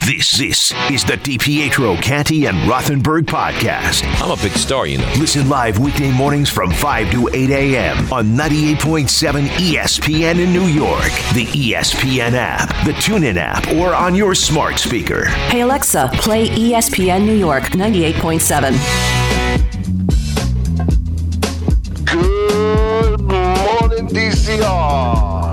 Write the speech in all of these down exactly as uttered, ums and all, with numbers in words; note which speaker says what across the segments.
Speaker 1: This, this is the DiPietro, Canty, and Rothenberg podcast.
Speaker 2: I'm a big star, you know.
Speaker 1: Listen live weekday mornings from five to eight a.m. on ninety-eight point seven E S P N in New York, the E S P N app, the TuneIn app, or on your smart speaker.
Speaker 3: Hey, Alexa, play E S P N New York ninety-eight point seven.
Speaker 4: Good morning, D C R.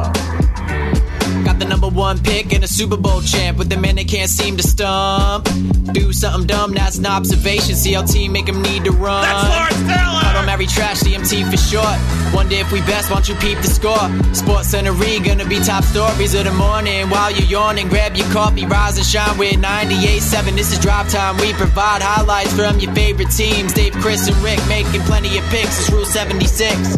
Speaker 5: Got the number one pick and a Super Bowl champ with the man they can't seem to stump. Do something dumb, that's an observation. C L T make him need to run.
Speaker 2: That's Lawrence Taylor!
Speaker 5: I don't marry trash, C M T for short. Wonder if we best, won't you peep the score? Sports Center gonna be top stories of the morning. While you're yawning, grab your coffee, rise and shine with ninety-eight point seven. This is Drive Time. We provide highlights from your favorite teams. Dave, Chris, and Rick making plenty of picks. It's Rule seventy-six.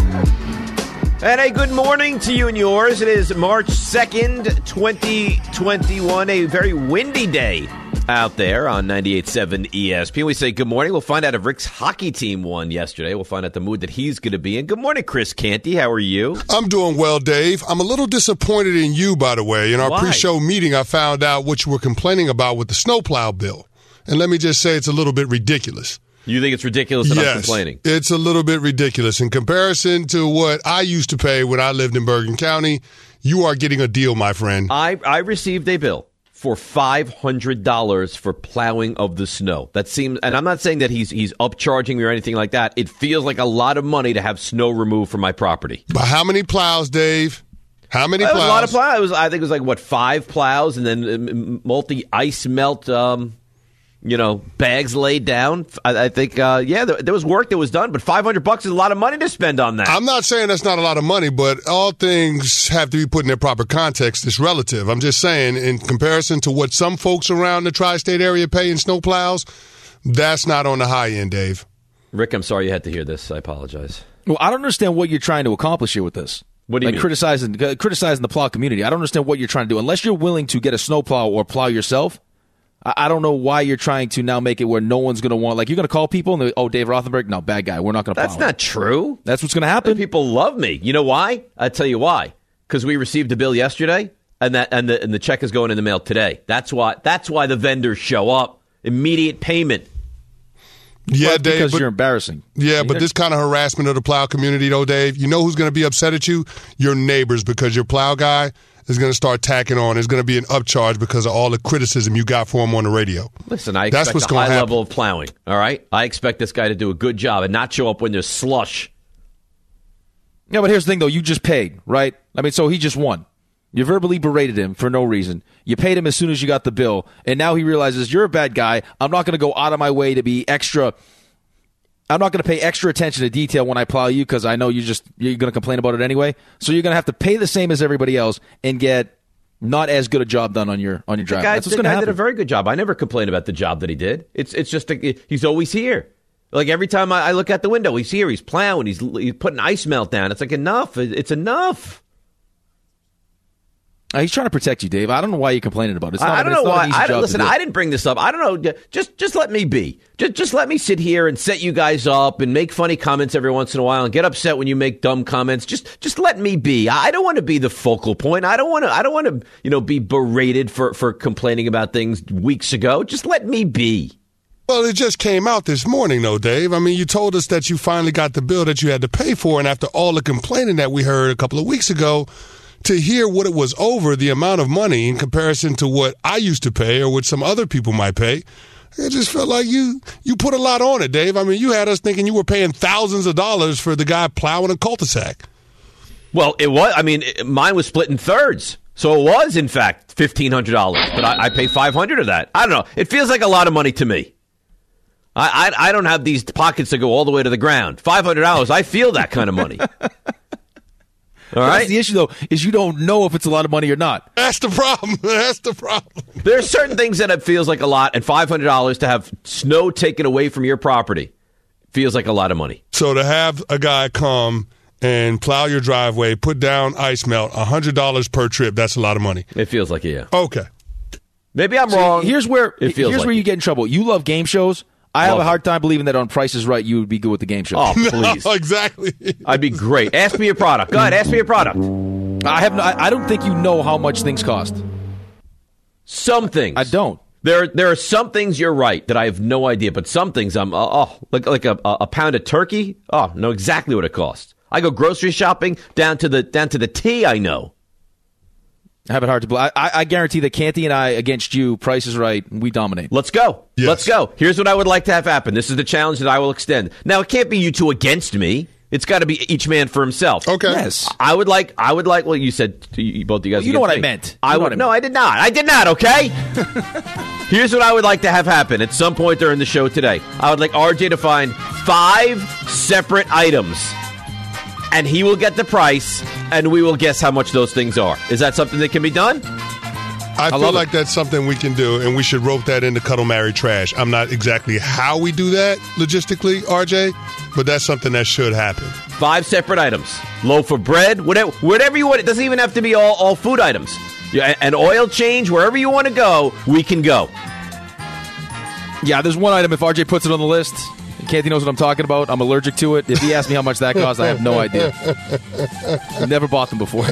Speaker 2: And a good morning to you and yours. It is March second, twenty twenty-one, a very windy day out there on ninety-eight point seven E S P N. We say good morning. We'll find out if Rick's hockey team won yesterday. We'll find out the mood that he's going to be in. Good morning, Chris Canty. How are you?
Speaker 6: I'm doing well, Dave. I'm a little disappointed in you, by the way. In our
Speaker 2: Why?
Speaker 6: pre-show meeting, I found out what you were complaining about with the snowplow bill. And let me just say it's a little bit ridiculous.
Speaker 2: You think it's ridiculous that
Speaker 6: yes,
Speaker 2: I'm complaining?
Speaker 6: It's a little bit ridiculous. In comparison to what I used to pay when I lived in Bergen County, you are getting a deal, my friend.
Speaker 2: I, I received a bill for five hundred dollars for plowing of the snow. That seems, and I'm not saying that he's he's upcharging me or anything like that. It feels like a lot of money to have snow removed from my property.
Speaker 6: But how many plows, Dave? How many
Speaker 2: It
Speaker 6: plows?
Speaker 2: was a lot of plows. It was, I think it was like, what, five plows and then multi-ice melt um you know, bags laid down. I, I think, uh, yeah, there, there was work that was done, but five hundred bucks is a lot of money to spend on that.
Speaker 6: I'm not saying that's not a lot of money, but all things have to be put in their proper context. It's relative. I'm just saying, in comparison to what some folks around the tri-state area pay in snowplows, that's not on the high end, Dave.
Speaker 2: Rick, I'm sorry you had to hear this. I apologize.
Speaker 7: Well, I don't understand what you're trying to accomplish here with this.
Speaker 2: What do you
Speaker 7: like
Speaker 2: mean?
Speaker 7: Criticizing, uh, criticizing the plow community. I don't understand what you're trying to do. Unless you're willing to get a snowplow or plow yourself, I don't know why you're trying to now make it where no one's going to want, like, you're going to call people and they're, oh, Dave Rothenberg, no, bad guy. We're not going to plow
Speaker 2: That's not
Speaker 7: him.
Speaker 2: true.
Speaker 7: That's what's going to happen.
Speaker 2: People love me. You know why? I'll tell you why. Because we received a bill yesterday, and that and the and the check is going in the mail today. That's why. That's why the vendors show up. Immediate payment.
Speaker 6: Yeah,
Speaker 7: But
Speaker 6: Dave.
Speaker 7: because
Speaker 6: but,
Speaker 7: you're embarrassing.
Speaker 6: yeah, but this kind of harassment of the plow community, though, Dave, you know who's going to be upset at you? Your neighbors, because your plow guy is going to start tacking on. There's going to be an upcharge because of all the criticism you got for him on the radio.
Speaker 2: Listen, I
Speaker 6: That's
Speaker 2: expect
Speaker 6: what's
Speaker 2: a
Speaker 6: gonna
Speaker 2: high
Speaker 6: happen.
Speaker 2: level of plowing. All right, I expect this guy to do a good job and not show up when there's slush.
Speaker 7: Yeah, but here's the thing, though. You just paid, right? I mean, so he just won. You verbally berated him for no reason. You paid him as soon as you got the bill, and now he realizes you're a bad guy. I'm not going to go out of my way to be extra. I'm not going to pay extra attention to detail when I plow you because I know you just you're going to complain about it anyway. So you're going to have to pay the same as everybody else and get not as good a job done on your on your
Speaker 2: The
Speaker 7: drive.
Speaker 2: guy,
Speaker 7: That's what's
Speaker 2: the
Speaker 7: going to
Speaker 2: guy
Speaker 7: happen.
Speaker 2: did a very good job. I never complained about the job that he did. It's it's just a, he's always here. Like every time I, I look out the window, he's here. He's plowing. He's he's putting ice melt down. It's like enough. It's enough.
Speaker 7: Uh, he's trying to protect you, Dave. I don't know why you're complaining about it. It's not,
Speaker 2: I don't
Speaker 7: it's
Speaker 2: know
Speaker 7: not
Speaker 2: why.
Speaker 7: an easy
Speaker 2: I
Speaker 7: job
Speaker 2: don't
Speaker 7: to
Speaker 2: listen.
Speaker 7: do.
Speaker 2: I didn't bring this up. I don't know. Just just let me be. Just just let me sit here and set you guys up and make funny comments every once in a while and get upset when you make dumb comments. Just just let me be. I don't want to be the focal point. I don't want to. I don't want to. You know, be berated for for complaining about things weeks ago. Just let me be.
Speaker 6: Well, it just came out this morning, though, Dave. I mean, you told us that you finally got the bill that you had to pay for, and after all the complaining that we heard a couple of weeks ago, to hear what it was over, the amount of money in comparison to what I used to pay or what some other people might pay, it just felt like you you put a lot on it, Dave. I mean, you had us thinking you were paying thousands of dollars for the guy plowing a cul-de-sac.
Speaker 2: Well, it was. I mean, it, mine was split in thirds. So it was, in fact, fifteen hundred dollars. But I, I pay five hundred dollars of that. I don't know. It feels like a lot of money to me. I, I, I don't have these pockets that go all the way to the ground. five hundred dollars, I feel that kind of money. All right.
Speaker 7: That's the issue, though, is you don't know if it's a lot of money or not.
Speaker 6: That's the problem. That's the problem.
Speaker 2: There are certain things that it feels like a lot, and five hundred dollars to have snow taken away from your property feels like a lot of money.
Speaker 6: So to have a guy come and plow your driveway, put down ice melt, one hundred dollars per trip, that's a lot of money.
Speaker 2: It feels like it, yeah.
Speaker 6: Okay.
Speaker 2: Maybe I'm
Speaker 7: See,
Speaker 2: wrong.
Speaker 7: Here's where
Speaker 2: it feels
Speaker 7: here's
Speaker 2: like
Speaker 7: where you
Speaker 2: it.
Speaker 7: get in trouble. You love game shows. I have
Speaker 2: Love
Speaker 7: a hard
Speaker 2: it.
Speaker 7: time believing that on Price is Right you would be good with the game show.
Speaker 2: Oh, please.
Speaker 6: No, exactly.
Speaker 2: I'd be great. Ask me your product. Go ahead, ask me your product.
Speaker 7: I have no, I, I don't think you know how much things cost.
Speaker 2: Some things.
Speaker 7: I don't.
Speaker 2: There, there are some things you're right that I have no idea, but some things I'm oh, oh like like a, a pound of turkey. Oh, know exactly what it costs. I go grocery shopping down to the down to the T. I know.
Speaker 7: I have it hard to believe. I, I guarantee that Canty and I against you, Price is Right, we dominate.
Speaker 2: Let's go.
Speaker 6: Yes.
Speaker 2: Let's go. Here's what I would like to have happen. This is the challenge that I will extend. Now, it can't be you two against me. It's got to be each man for himself.
Speaker 6: Okay.
Speaker 7: Yes.
Speaker 2: I would like. I would like. Well, you said you, both of you guys.
Speaker 7: Well, you know what
Speaker 2: me.
Speaker 7: I meant. You
Speaker 2: I
Speaker 7: know
Speaker 2: would.
Speaker 7: what I
Speaker 2: no,
Speaker 7: meant.
Speaker 2: I did not. I did not. Okay. Here's what I would like to have happen at some point during the show today. I would like R J to find five separate items, and he will get the price, and we will guess how much those things are. Is that something that can be done?
Speaker 6: I,
Speaker 7: I
Speaker 6: feel like it. That's something we can do, and we should rope that into Cuddle, Marry, Trash. I'm not exactly how we do that logistically, R J, but that's something that should happen.
Speaker 2: Five separate items. Loaf of bread, whatever, whatever you want. It doesn't even have to be all, all food items. Yeah, an oil change, wherever you want to go, we can go.
Speaker 7: Yeah, there's one item. If R J puts it on the list, Canty knows what I'm talking about. I'm allergic to it. If he asks me how much that costs, I have no idea. I've never bought them before.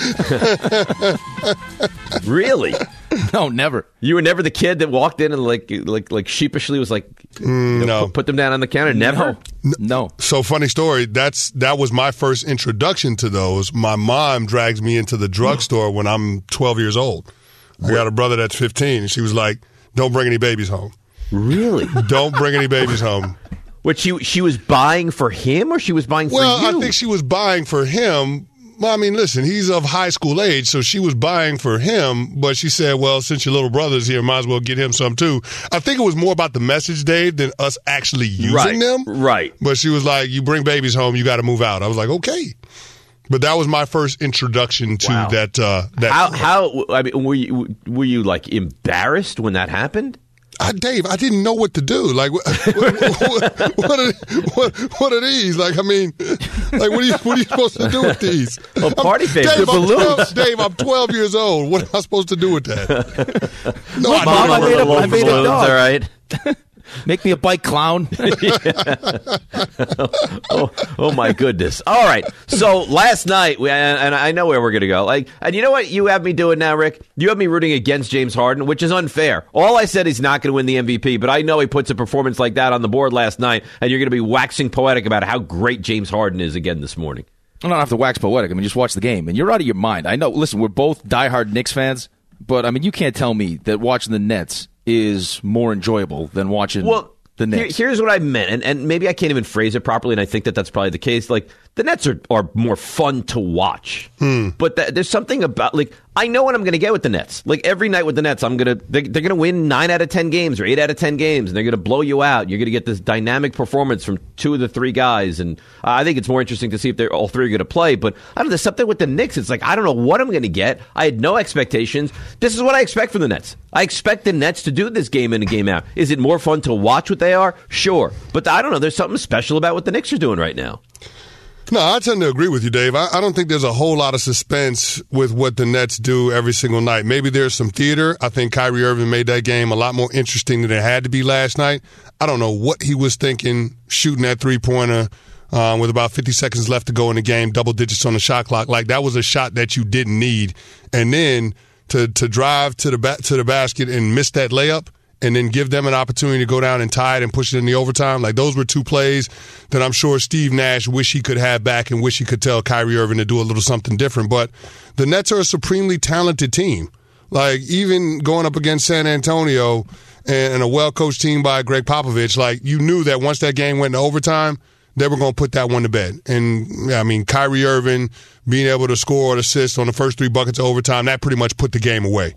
Speaker 2: Really?
Speaker 7: No, never.
Speaker 2: You were never the kid that walked in and like like like sheepishly was like,
Speaker 6: Mm,
Speaker 2: you know,
Speaker 6: no.
Speaker 2: put, put them down on the counter? Never?
Speaker 7: No. No.
Speaker 6: So funny story. That's that was my first introduction to those. My mom drags me into the drugstore when I'm twelve years old. I got a brother that's fifteen, and she was like, "Don't bring any babies home.
Speaker 2: Really?
Speaker 6: Don't bring any babies home."
Speaker 2: What, she she was buying for him or she was buying for
Speaker 6: Well,
Speaker 2: you?
Speaker 6: I think she was buying for him. Well, I mean, listen, he's of high school age, so she was buying for him, but she said, well, since your little brother's here, might as well get him some too. I think it was more about the message, Dave, than us actually using
Speaker 2: right.
Speaker 6: them.
Speaker 2: Right.
Speaker 6: But she was like, you bring babies home, you got to move out. I was like, okay. But that was my first introduction to
Speaker 2: Wow.
Speaker 6: that. Uh, that
Speaker 2: How, how, I mean, were you, were you like embarrassed when that happened?
Speaker 6: I, Dave, I didn't know what to do. Like, what, what, what, are, what, what are these? Like, I mean, like, what are you, what are you supposed to do with these?
Speaker 2: Well, party
Speaker 6: I'm,
Speaker 2: favors.
Speaker 6: Dave,
Speaker 2: The
Speaker 6: I'm
Speaker 2: balloons.
Speaker 6: twelve, Dave, I'm twelve years old. What am I supposed to do with that? No,
Speaker 7: Look,
Speaker 6: I
Speaker 7: Mom,
Speaker 6: don't
Speaker 7: I
Speaker 6: know.
Speaker 7: made a-
Speaker 2: Loaf
Speaker 7: I
Speaker 2: of
Speaker 7: made a
Speaker 2: balloons,
Speaker 7: dog.
Speaker 2: all right.
Speaker 7: Make me a bike clown.
Speaker 2: oh, oh my goodness! All right. So last night, we, and, and I know where we're going to go. Like, and you know what you have me doing now, Rick? You have me rooting against James Harden, which is unfair. All I said he's not going to win the M V P, but I know he puts a performance like that on the board last night, and you're going to be waxing poetic about how great James Harden is again this morning.
Speaker 7: I don't have to wax poetic. I mean, just watch the game, and you're out of your mind. I know. Listen, we're both diehard Knicks fans, but I mean, you can't tell me that watching the Nets is more enjoyable than watching
Speaker 2: Well,
Speaker 7: the
Speaker 2: here-
Speaker 7: Knicks.
Speaker 2: here's what I meant, and, and maybe I can't even phrase it properly, and I think that that's probably the case. Like, the Nets are, are more fun to watch, but th- there's something about, like, I know what I'm going to get with the Nets. Like, every night with the Nets, I'm gonna they're, they're going to win nine out of ten games or eight out of ten games, and they're going to blow you out. You're going to get this dynamic performance from two of the three guys, and uh, I think it's more interesting to see if they're all three are going to play. But I don't know, there's something with the Knicks. It's like, I don't know what I'm going to get. I had no expectations. This is what I expect from the Nets. I expect the Nets to do this game in and game out. Is it more fun to watch what they are? Sure. But I don't know. There's something special about what the Knicks are doing right now.
Speaker 6: No, I tend to agree with you, Dave. I, I don't think there's a whole lot of suspense with what the Nets do every single night. Maybe there's some theater. I think Kyrie Irving made that game a lot more interesting than it had to be last night. I don't know what he was thinking shooting that three-pointer um, with about fifty seconds left to go in the game, double digits on the shot clock. Like, that was a shot that you didn't need. And then to to drive to the ba- to the basket and miss that layup, and then give them an opportunity to go down and tie it and push it in the overtime. Like, those were two plays that I'm sure Steve Nash wish he could have back and wish he could tell Kyrie Irving to do a little something different. But the Nets are a supremely talented team. Like, even going up against San Antonio and, and a well-coached team by Greg Popovich, like, you knew that once that game went into overtime, they were going to put that one to bed. And, yeah, I mean, Kyrie Irving being able to score or assist on the first three buckets of overtime, that pretty much put the game away.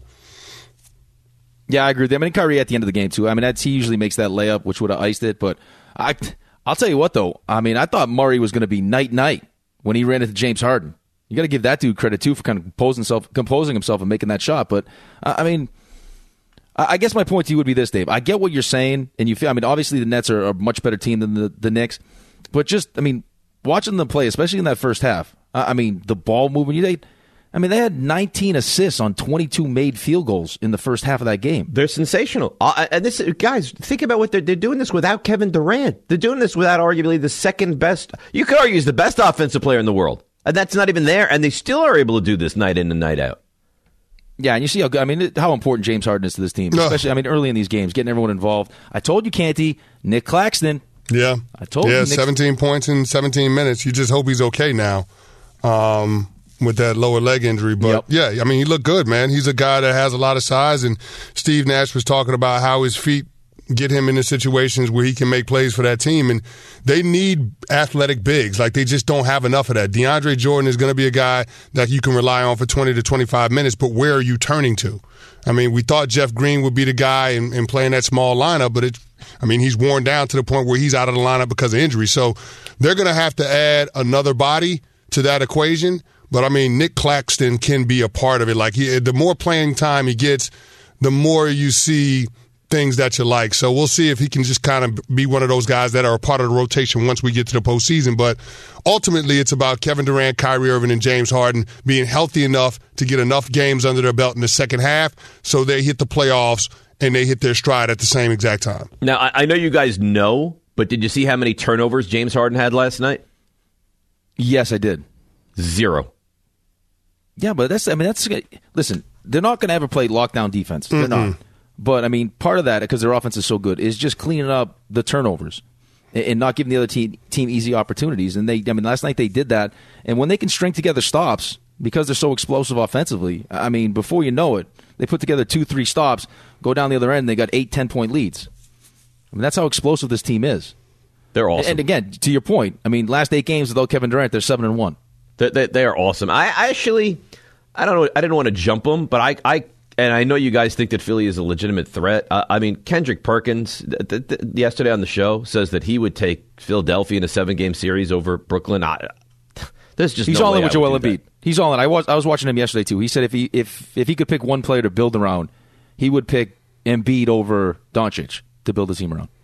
Speaker 7: Yeah, I agree with that. I mean, Kyrie at the end of the game, too. I mean, that's, he usually makes that layup, which would have iced it. But I, I'll tell you what, though. I mean, I thought Murray was going to be night-night when he ran into James Harden. You got to give that dude credit, too, for kind of composing himself, composing himself and making that shot. But, uh, I mean, I, I guess my point to you would be this, Dave. I get what you're saying, and you feel, I mean, obviously the Nets are a much better team than the, the Knicks. But just, I mean, watching them play, especially in that first half, I, I mean, the ball movement, they I mean, they had nineteen assists on twenty-two made field goals in the first half of that game.
Speaker 2: They're sensational. Uh, and this, guys, think about what they're, they're doing this without Kevin Durant. They're doing this without arguably the second best. You could argue he's the best offensive player in the world. And that's not even there. And they still are able to do this night in and night out.
Speaker 7: Yeah, and you see how good, I mean, how important James Harden is to this team, especially, I mean, early in these games, getting everyone involved. I told you, Canty, Nick Claxton.
Speaker 6: Yeah.
Speaker 7: I told
Speaker 6: yeah,
Speaker 7: you.
Speaker 6: Yeah, seventeen points in seventeen minutes. You just hope he's okay now um, with that lower leg injury. But, yep. yeah, I mean, he looked good, man. He's a guy that has a lot of size, and Steve Nash was talking about how his feet get him into situations where he can make plays for that team. And they need athletic bigs. Like, they just don't have enough of that. DeAndre Jordan is going to be a guy that you can rely on for twenty to twenty-five minutes, but where are you turning to? I mean, we thought Jeff Green would be the guy in, in playing that small lineup, but it, I mean, he's worn down to the point where he's out of the lineup because of injury. So they're going to have to add another body to that equation. But, I mean, Nick Claxton can be a part of it. Like, he, the more playing time he gets, the more you see things that you like. So we'll see if he can just kind of be one of those guys that are a part of the rotation once we get to the postseason. But ultimately, it's about Kevin Durant, Kyrie Irving, and James Harden being healthy enough to get enough games under their belt in the second half so they hit the playoffs and they hit their stride at the same exact time.
Speaker 2: Now, I know you guys know, but did you see how many turnovers James Harden had last night?
Speaker 7: Yes, I did.
Speaker 2: Zero.
Speaker 7: Yeah, but that's, I mean, that's, listen, they're not going to ever play lockdown defense. They're
Speaker 6: Mm-mm.
Speaker 7: not. But, I mean, part of that, because their offense is so good, is just cleaning up the turnovers and not giving the other team, team easy opportunities. And they, I mean, last night they did that. And when they can string together stops, because they're so explosive offensively, I mean, before you know it, they put together two, three stops, go down the other end, and they got eight, ten-point leads. I mean, that's how explosive this team is.
Speaker 2: They're awesome.
Speaker 7: And, again, to your point, I mean, last eight games without Kevin Durant, they're seven and one.
Speaker 2: They, they, they are awesome. I, I actually, I don't know, I didn't want to jump them, but I, I and I know you guys think that Philly is a legitimate threat. Uh, I mean, Kendrick Perkins, th- th- yesterday on the show, says that he would take Philadelphia in a seven-game series over Brooklyn. I, there's just
Speaker 7: He's
Speaker 2: no
Speaker 7: all
Speaker 2: way
Speaker 7: in with
Speaker 2: I would
Speaker 7: Joel
Speaker 2: do
Speaker 7: Embiid.
Speaker 2: that.
Speaker 7: He's all in. I was I was watching him yesterday too. He said if he if if he could pick one player to build around, he would pick Embiid over Doncic to build a team around.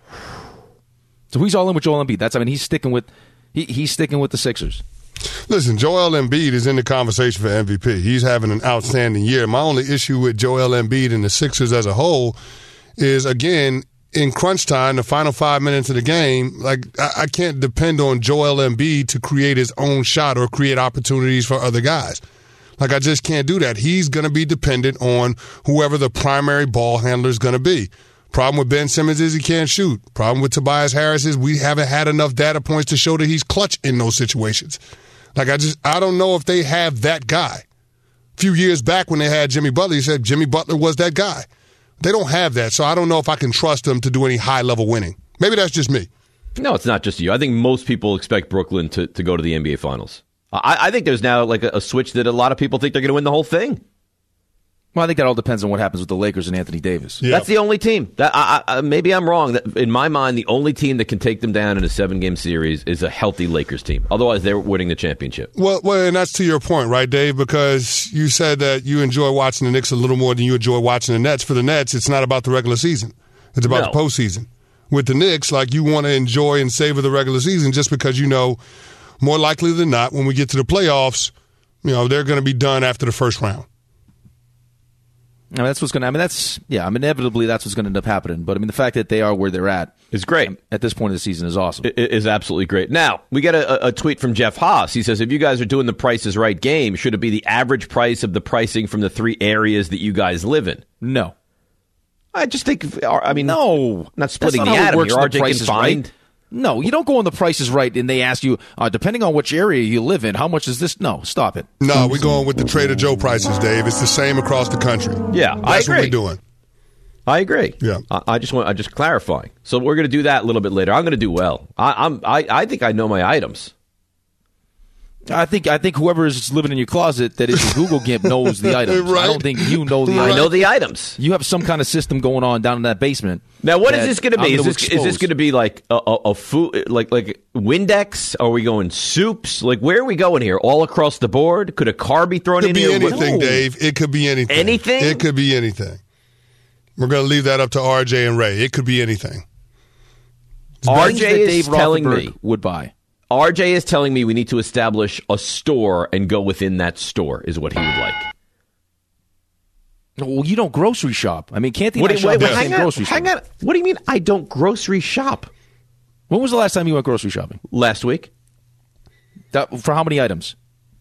Speaker 7: So he's all in with Joel Embiid. That's I mean he's sticking with he, he's sticking with the Sixers.
Speaker 6: Listen, Joel Embiid is in the conversation for M V P. He's having an outstanding year. My only issue with Joel Embiid and the Sixers as a whole is, again, in crunch time, the final five minutes of the game, like I, I can't depend on Joel Embiid to create his own shot or create opportunities for other guys. Like, I just can't do that. He's going to be dependent on whoever the primary ball handler is going to be. Problem with Ben Simmons is he can't shoot. Problem with Tobias Harris is we haven't had enough data points to show that he's clutch in those situations. Like, I just, I don't know if they have that guy. A few years back when they had Jimmy Butler, he said Jimmy Butler was that guy. They don't have that, so I don't know if I can trust them to do any high-level winning. Maybe that's just me.
Speaker 2: No, it's not just you. I think most people expect Brooklyn to, to go to the N B A Finals. I, I think there's now like a, a switch that a lot of people think they're going to win the whole thing.
Speaker 7: Well, I think that all depends on what happens with the Lakers and Anthony Davis.
Speaker 2: Yeah. That's the only team. That I, I, maybe I'm wrong. That in my mind, the only team that can take them down in a seven-game series is a healthy Lakers team. Otherwise, they're winning the championship.
Speaker 6: Well, well, and that's to your point, right, Dave? Because you said that you enjoy watching the Knicks a little more than you enjoy watching the Nets. For the Nets, it's not about the regular season. It's about
Speaker 2: No.
Speaker 6: the postseason. With the Knicks, like, you want to enjoy and savor the regular season just because you know, more likely than not, when we get to the playoffs, you know, they're going to be done after the first round.
Speaker 7: I mean, that's what's going to. I mean, that's yeah. I mean, inevitably, that's what's going to end up happening. But I mean, the fact that they are where they're at
Speaker 2: is great
Speaker 7: at this point of the season is awesome.
Speaker 2: It is absolutely great. Now we get a, a tweet from Jeff Haas. He says, "If you guys are doing the Price is Right game, should it be the average price of the pricing from the three areas that you guys live in?"
Speaker 7: No,
Speaker 2: I just think. I mean,
Speaker 7: no,
Speaker 2: not splitting
Speaker 7: That's not
Speaker 2: the
Speaker 7: how it
Speaker 2: atom.
Speaker 7: works
Speaker 2: Your
Speaker 7: in
Speaker 2: R
Speaker 7: the
Speaker 2: J
Speaker 7: Price
Speaker 2: can
Speaker 7: is
Speaker 2: find.
Speaker 7: Right. No, you don't go on the Price is Right and they ask you, uh, depending on which area you live in, how much is this? No, stop it.
Speaker 6: No, we're going with the Trader Joe prices, Dave. It's the same across the country.
Speaker 2: Yeah,
Speaker 6: That's
Speaker 2: I agree.
Speaker 6: what we're doing.
Speaker 2: I agree.
Speaker 6: Yeah,
Speaker 2: I, I just want. I just clarifying. So we're going to do that a little bit later. I'm going to do well. I, I'm. I, I think I know my items.
Speaker 7: I think I think whoever is living in your closet that is a Google Gimp knows the items.
Speaker 6: Right.
Speaker 7: I don't think you know the
Speaker 2: I
Speaker 7: items.
Speaker 2: know the items.
Speaker 7: You have some kind of system going on down in that basement.
Speaker 2: Now, what is
Speaker 7: that
Speaker 2: this going to be?
Speaker 7: I'm
Speaker 2: Is
Speaker 7: gonna
Speaker 2: this is this
Speaker 7: expose.
Speaker 2: going to be like a, a, a food, like like Windex? Are we going soups? Like where are we going here? All across the board? Could a car be thrown
Speaker 6: It
Speaker 2: in
Speaker 6: could be
Speaker 2: here?
Speaker 6: anything,
Speaker 2: No.
Speaker 6: Dave. It could be anything.
Speaker 2: Anything?
Speaker 6: It could be anything. We're going to leave that up to R J and Ray. It could be anything.
Speaker 2: R
Speaker 7: Things
Speaker 2: J
Speaker 7: that
Speaker 2: is
Speaker 7: Dave
Speaker 2: telling
Speaker 7: Rothenberg
Speaker 2: me.
Speaker 7: would buy.
Speaker 2: R J is telling me we need to establish a store and go within that store is what he would like.
Speaker 7: Well, you don't grocery shop. I mean, can't the
Speaker 2: What do
Speaker 7: nice
Speaker 2: you, wait,
Speaker 7: shop
Speaker 2: wait,
Speaker 7: in the
Speaker 2: hang
Speaker 7: same
Speaker 2: on,
Speaker 7: grocery
Speaker 2: hang
Speaker 7: store?
Speaker 2: on. What do you mean I don't grocery shop?
Speaker 7: When was the last time you went grocery shopping?
Speaker 2: Last week.
Speaker 7: That, for how many items?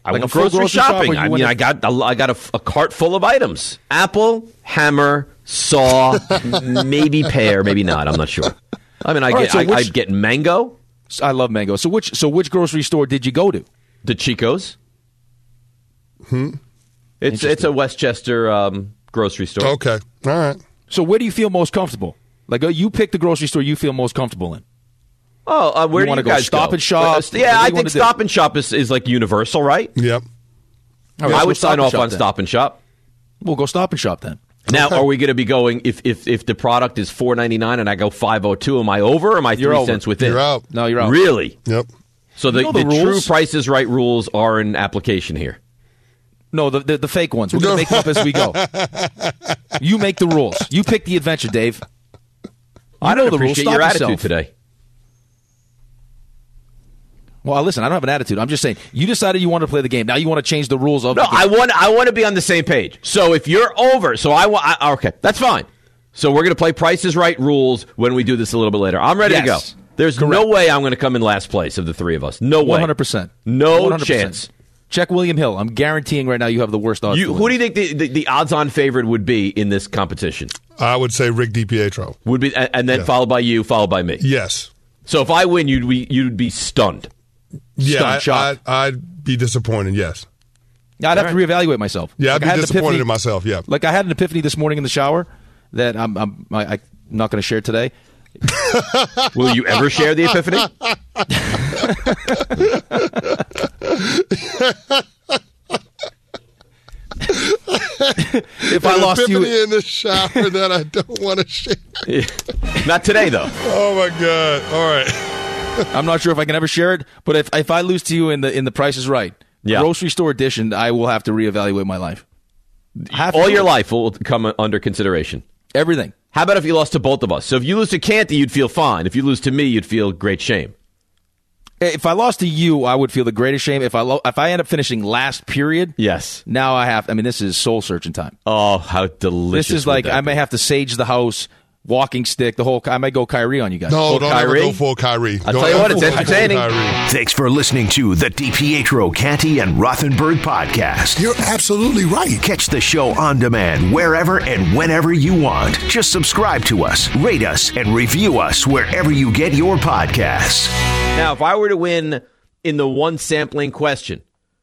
Speaker 2: I
Speaker 7: Like
Speaker 2: went
Speaker 7: a full
Speaker 2: grocery,
Speaker 7: grocery shop,
Speaker 2: shopping.
Speaker 7: or you
Speaker 2: I
Speaker 7: went
Speaker 2: mean,
Speaker 7: to-
Speaker 2: I got a, I got a, a cart full of items: apple, hammer, saw, maybe pear, maybe not. I'm not sure. I mean, I
Speaker 7: All right,
Speaker 2: get
Speaker 7: so
Speaker 2: I,
Speaker 7: which-
Speaker 2: I get mango,
Speaker 7: I love mango. So which so which grocery store did you go to?
Speaker 2: the Chico's. Hmm. It's it's a Westchester um, grocery store.
Speaker 6: Okay. All right.
Speaker 7: So where do you feel most comfortable? Like uh, you pick the grocery store you feel most comfortable in.
Speaker 2: Oh, uh, where
Speaker 7: You
Speaker 2: do
Speaker 7: wanna
Speaker 2: you
Speaker 7: go
Speaker 2: guys
Speaker 7: Stop
Speaker 2: go?
Speaker 7: and Shop?
Speaker 2: Uh,
Speaker 7: What do
Speaker 2: yeah,
Speaker 7: you
Speaker 2: I
Speaker 7: wanna
Speaker 2: think
Speaker 7: do?
Speaker 2: Stop and Shop is, is like universal, right?
Speaker 6: Yep.
Speaker 7: All right,
Speaker 2: I
Speaker 7: so
Speaker 2: would
Speaker 7: Stop
Speaker 2: sign
Speaker 7: and
Speaker 2: off
Speaker 7: Shop
Speaker 2: on
Speaker 7: then.
Speaker 2: Stop and Shop.
Speaker 7: We'll go Stop and Shop then.
Speaker 2: Now, are we going to be going if if if the product is four ninety-nine and I go five oh two? Am I over? Or am I
Speaker 7: You're
Speaker 2: three
Speaker 7: over.
Speaker 2: cents within?
Speaker 6: You're out.
Speaker 7: No, you're out.
Speaker 2: Really?
Speaker 6: Yep.
Speaker 2: So the,
Speaker 7: You know the
Speaker 2: the, true
Speaker 7: rules?
Speaker 2: Price is Right rules are in application here.
Speaker 7: No, the the, the fake ones. We're going to make them up as we go. You make the rules. You pick the adventure, Dave. You
Speaker 2: I don't
Speaker 7: know the rules.
Speaker 2: appreciate
Speaker 7: Stop
Speaker 2: your
Speaker 7: yourself.
Speaker 2: attitude today.
Speaker 7: Well, listen, I don't have an attitude. I'm just saying, you decided you want to play the game. Now you want to change the rules of
Speaker 2: No,
Speaker 7: the game.
Speaker 2: I want I want to be on the same page. So if you're over, so I want. I, okay, that's fine. So we're going to play Price is Right rules when we do this a little bit later. I'm ready to
Speaker 7: Yes.
Speaker 2: go. There's
Speaker 7: Correct.
Speaker 2: no way I'm going to come in last place of the three of us. No way.
Speaker 7: one hundred percent.
Speaker 2: No
Speaker 7: one hundred percent.
Speaker 2: chance.
Speaker 7: Check William Hill. I'm guaranteeing right now you have the worst odds.
Speaker 2: You,
Speaker 7: to
Speaker 2: who
Speaker 7: win.
Speaker 2: do you think the, the, the odds-on favorite would be in this competition?
Speaker 6: I would say Rick DiPietro.
Speaker 2: Would be, and and then
Speaker 6: Yeah.
Speaker 2: followed by you, followed by me.
Speaker 6: Yes.
Speaker 2: So if I win, you'd be you'd be stunned.
Speaker 6: Yeah,
Speaker 7: Stunned,
Speaker 6: I,
Speaker 7: shocked.
Speaker 6: I, I'd be disappointed. Yes.
Speaker 7: I'd have to reevaluate myself.
Speaker 6: Yeah,
Speaker 7: Like,
Speaker 6: I'd
Speaker 7: I had
Speaker 6: be
Speaker 7: an
Speaker 6: disappointed
Speaker 7: epiphany-
Speaker 6: in myself. Yeah.
Speaker 7: Like I had an epiphany this morning in the shower that I'm I'm I, I'm not going to share today.
Speaker 2: Will you ever share the epiphany?
Speaker 7: If I lost you,
Speaker 6: Epiphany in the shower that I don't want to share.
Speaker 2: Not today, though.
Speaker 6: Oh my God! All right.
Speaker 7: I'm not sure if I can ever share it. But if if I lose to you in the in the Price is Right,
Speaker 2: Yeah.
Speaker 7: grocery store edition, I will have to reevaluate my life. Have
Speaker 2: All
Speaker 7: to.
Speaker 2: your life will come under consideration.
Speaker 7: everything.
Speaker 2: How about if you lost to both of us? So if you lose to Canty, you'd feel fine. If you lose to me, you'd feel great shame.
Speaker 7: If I lost to you, I would feel the greatest shame. If I lo- if I end up finishing last period,
Speaker 2: Yes.
Speaker 7: now I have. I mean, this is soul searching time.
Speaker 2: Oh, how delicious!
Speaker 7: This is
Speaker 2: would
Speaker 7: like
Speaker 2: that
Speaker 7: I
Speaker 2: be?
Speaker 7: may have to sage the house, walking stick, the whole. I might go Kyrie on you guys.
Speaker 6: No,
Speaker 2: Full
Speaker 6: don't
Speaker 2: Kyrie?
Speaker 6: ever go full Kyrie.
Speaker 2: I'll
Speaker 6: Don't
Speaker 2: tell you
Speaker 6: ever
Speaker 2: what, it's
Speaker 6: go full
Speaker 2: entertaining.
Speaker 6: Kyrie.
Speaker 1: Thanks for listening to the DiPietro, Canty, and Rothenberg podcast.
Speaker 8: You're absolutely right.
Speaker 1: Catch the show on demand wherever and whenever you want. Just subscribe to us, rate us, and review us wherever you get your podcasts.
Speaker 2: Now, if I were to win in the one sampling question,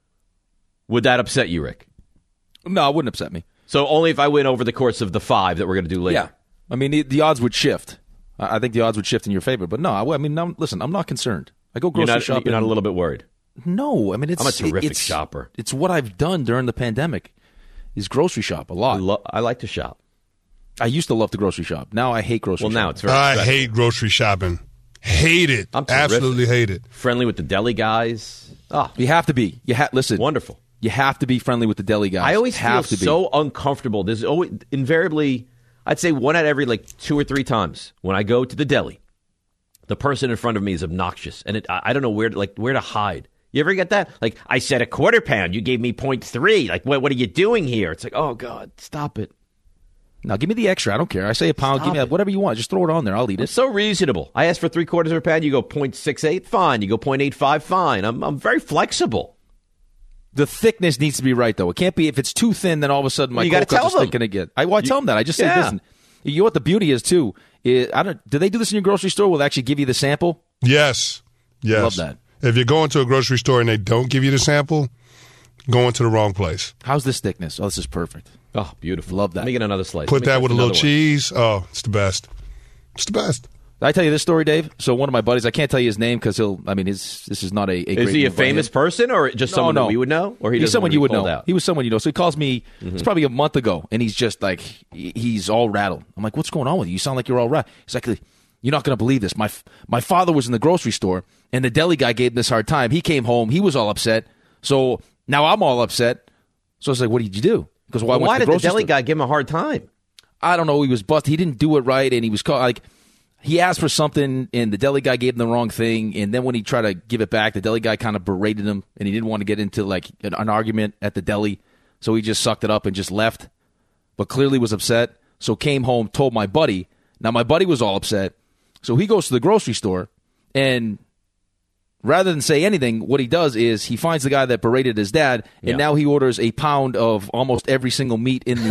Speaker 2: would that upset you, Rick?
Speaker 7: No, it wouldn't upset me.
Speaker 2: So only if I win over the course of the five that we're going to do later.
Speaker 7: Yeah, I mean the, the odds would shift. I I think the odds would shift in your favor. But no, I, I mean, no, listen, I'm not concerned. I go
Speaker 2: You're
Speaker 7: grocery
Speaker 2: not,
Speaker 7: shopping.
Speaker 2: you're not a little bit worried.
Speaker 7: No, I mean it's.
Speaker 2: I'm a terrific
Speaker 7: it's,
Speaker 2: shopper.
Speaker 7: It's what I've done during the pandemic. Is grocery shop a
Speaker 2: I,
Speaker 7: lot.
Speaker 2: lo- I like to shop.
Speaker 7: I used to love to grocery shop. Now I hate grocery
Speaker 2: Well,
Speaker 7: shop.
Speaker 2: now it's very
Speaker 6: I
Speaker 2: stressful.
Speaker 6: hate grocery shopping. Hate it.
Speaker 2: I'm terrific.
Speaker 6: Absolutely hate it.
Speaker 2: Friendly with the deli guys. Oh,
Speaker 7: You have to be. You ha- listen.
Speaker 2: wonderful.
Speaker 7: You have to be friendly with the deli guys.
Speaker 2: I always
Speaker 7: have
Speaker 2: feel
Speaker 7: to be.
Speaker 2: so uncomfortable. There's always invariably, I'd say one out of every like two or three times when I go to the deli, the person in front of me is obnoxious, and it, I, I don't know where to, like where to hide. You ever get that? Like I said a quarter pound, you gave me point three. Like what? What are you doing here? It's like, oh God, stop it.
Speaker 7: Now give me the extra. I don't care. I say a pound.
Speaker 2: Stop
Speaker 7: give me
Speaker 2: it.
Speaker 7: whatever you want. Just throw it on there. I'll eat
Speaker 2: It's
Speaker 7: it.
Speaker 2: so reasonable. I ask for three quarters of a pound. You go point six eight. Fine. You go point eight five. Fine. I'm I'm very flexible.
Speaker 7: The thickness needs to be right, though. It can't be if it's too thin. Then all of a sudden my
Speaker 2: You gotta
Speaker 7: cold cuts
Speaker 2: tell
Speaker 7: are
Speaker 2: them.
Speaker 7: stinking again. I, well, I tell them that. I just say,
Speaker 2: Yeah.
Speaker 7: listen. You know what the beauty is too? Is, I don't. Do they do this in your grocery store? Will they actually give you the sample?
Speaker 6: Yes. Yes.
Speaker 7: Love that.
Speaker 6: If you're going to a grocery store and they don't give you the sample, going to the wrong place.
Speaker 7: How's this thickness? Oh, this is perfect.
Speaker 2: Oh, beautiful.
Speaker 7: Love that.
Speaker 2: Let me get another slice. Let
Speaker 6: Put
Speaker 2: me
Speaker 6: that
Speaker 2: taste
Speaker 6: with a little
Speaker 2: another one.
Speaker 6: cheese. Oh, it's the best. It's the best.
Speaker 7: Did I tell you this story, Dave? So one of my buddies, I can't tell you his name because he'll. I mean, his this is not a. a
Speaker 2: Is
Speaker 7: great
Speaker 2: he a
Speaker 7: move by
Speaker 2: famous
Speaker 7: him.
Speaker 2: person or just
Speaker 7: No,
Speaker 2: someone
Speaker 7: no.
Speaker 2: that we would know? Or he
Speaker 7: he's
Speaker 2: doesn't
Speaker 7: someone
Speaker 2: want to
Speaker 7: you
Speaker 2: be
Speaker 7: would
Speaker 2: called
Speaker 7: know.
Speaker 2: out?
Speaker 7: He was someone you know. So he calls me. It's probably a month ago, and he's just like he- he's all rattled. I'm like, what's going on with you? You sound like you're all right. He's like, you're not going to believe this. My f- my father was in the grocery store, and the deli guy gave him this hard time. He came home. He was all upset. So now I'm all upset. So I was like, what did you do? Because well, I
Speaker 2: Well,
Speaker 7: went
Speaker 2: why
Speaker 7: to
Speaker 2: did
Speaker 7: the
Speaker 2: the
Speaker 7: grocery
Speaker 2: deli
Speaker 7: store.
Speaker 2: guy give him a hard time?
Speaker 7: I don't know. He was busted. He didn't do it right, and he was caught, like he asked for something, and the deli guy gave him the wrong thing. And then when he tried to give it back, the deli guy kind of berated him, and he didn't want to get into like an, an argument at the deli, so he just sucked it up and just left. But clearly was upset, so came home, told my buddy. Now my buddy was all upset, so he goes to the grocery store, and rather than say anything, what he does is he finds the guy that berated his dad, and
Speaker 2: Yeah.
Speaker 7: now he orders a pound of almost every single meat in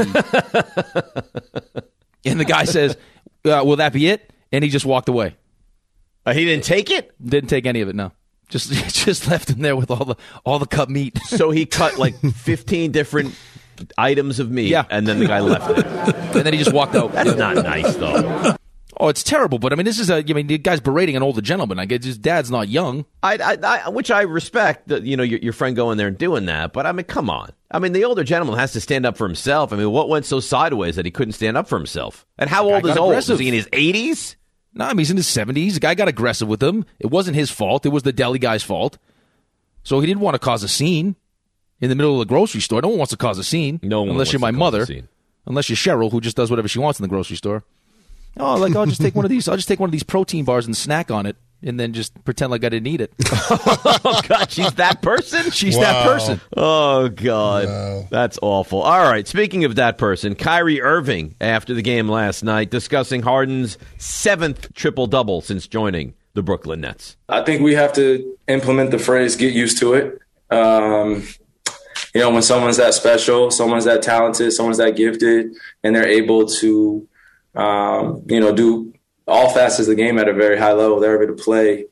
Speaker 7: the. And the guy says, uh, "Will that be it?" And he just walked away.
Speaker 2: Uh, he didn't take it?
Speaker 7: Didn't take any of it. No, just just left him there with all the all the cut meat.
Speaker 2: So he cut like fifteen different items of meat,
Speaker 7: Yeah.
Speaker 2: and then the guy left it.
Speaker 7: And then he just walked out.
Speaker 2: That's not nice, though.
Speaker 7: Oh, it's terrible. But I mean, this is a. I mean, the guy's berating an older gentleman. I guess his dad's not young.
Speaker 2: I, I, I, which I respect, that you know, your, your friend going there and doing that. But I mean, come on. I mean, the older gentleman has to stand up for himself. I mean, what went so sideways that he couldn't stand up for himself? And how old
Speaker 7: Guy
Speaker 2: is
Speaker 7: got
Speaker 2: old?
Speaker 7: aggressive.
Speaker 2: Is he in his eighties?
Speaker 7: No, I mean, he's in his seventies. The guy got aggressive with him. It wasn't his fault. It was the deli guy's fault. So he didn't want to cause a scene in the middle of the grocery store. No one wants to cause a scene.
Speaker 2: No one
Speaker 7: unless
Speaker 2: wants
Speaker 7: you're my
Speaker 2: to cause a
Speaker 7: mother.
Speaker 2: scene.
Speaker 7: Unless you're Cheryl, who just does whatever she wants in the grocery store. Oh, like I'll just take one of these. I'll just take one of these protein bars and snack on it, and then just pretend like I didn't eat it.
Speaker 2: Oh, God, she's that person?
Speaker 7: She's
Speaker 6: Wow.
Speaker 7: that person.
Speaker 2: Oh, God.
Speaker 6: Wow.
Speaker 2: That's awful. All right, speaking of that person, Kyrie Irving, after the game last night, discussing Harden's seventh triple-double since joining the Brooklyn Nets.
Speaker 8: I think we have to implement the phrase "get used to it." Um, you know, when someone's that special, someone's that talented, someone's that gifted, and they're able to, um, you know, do all facets of the game at a very high level. They're able to play,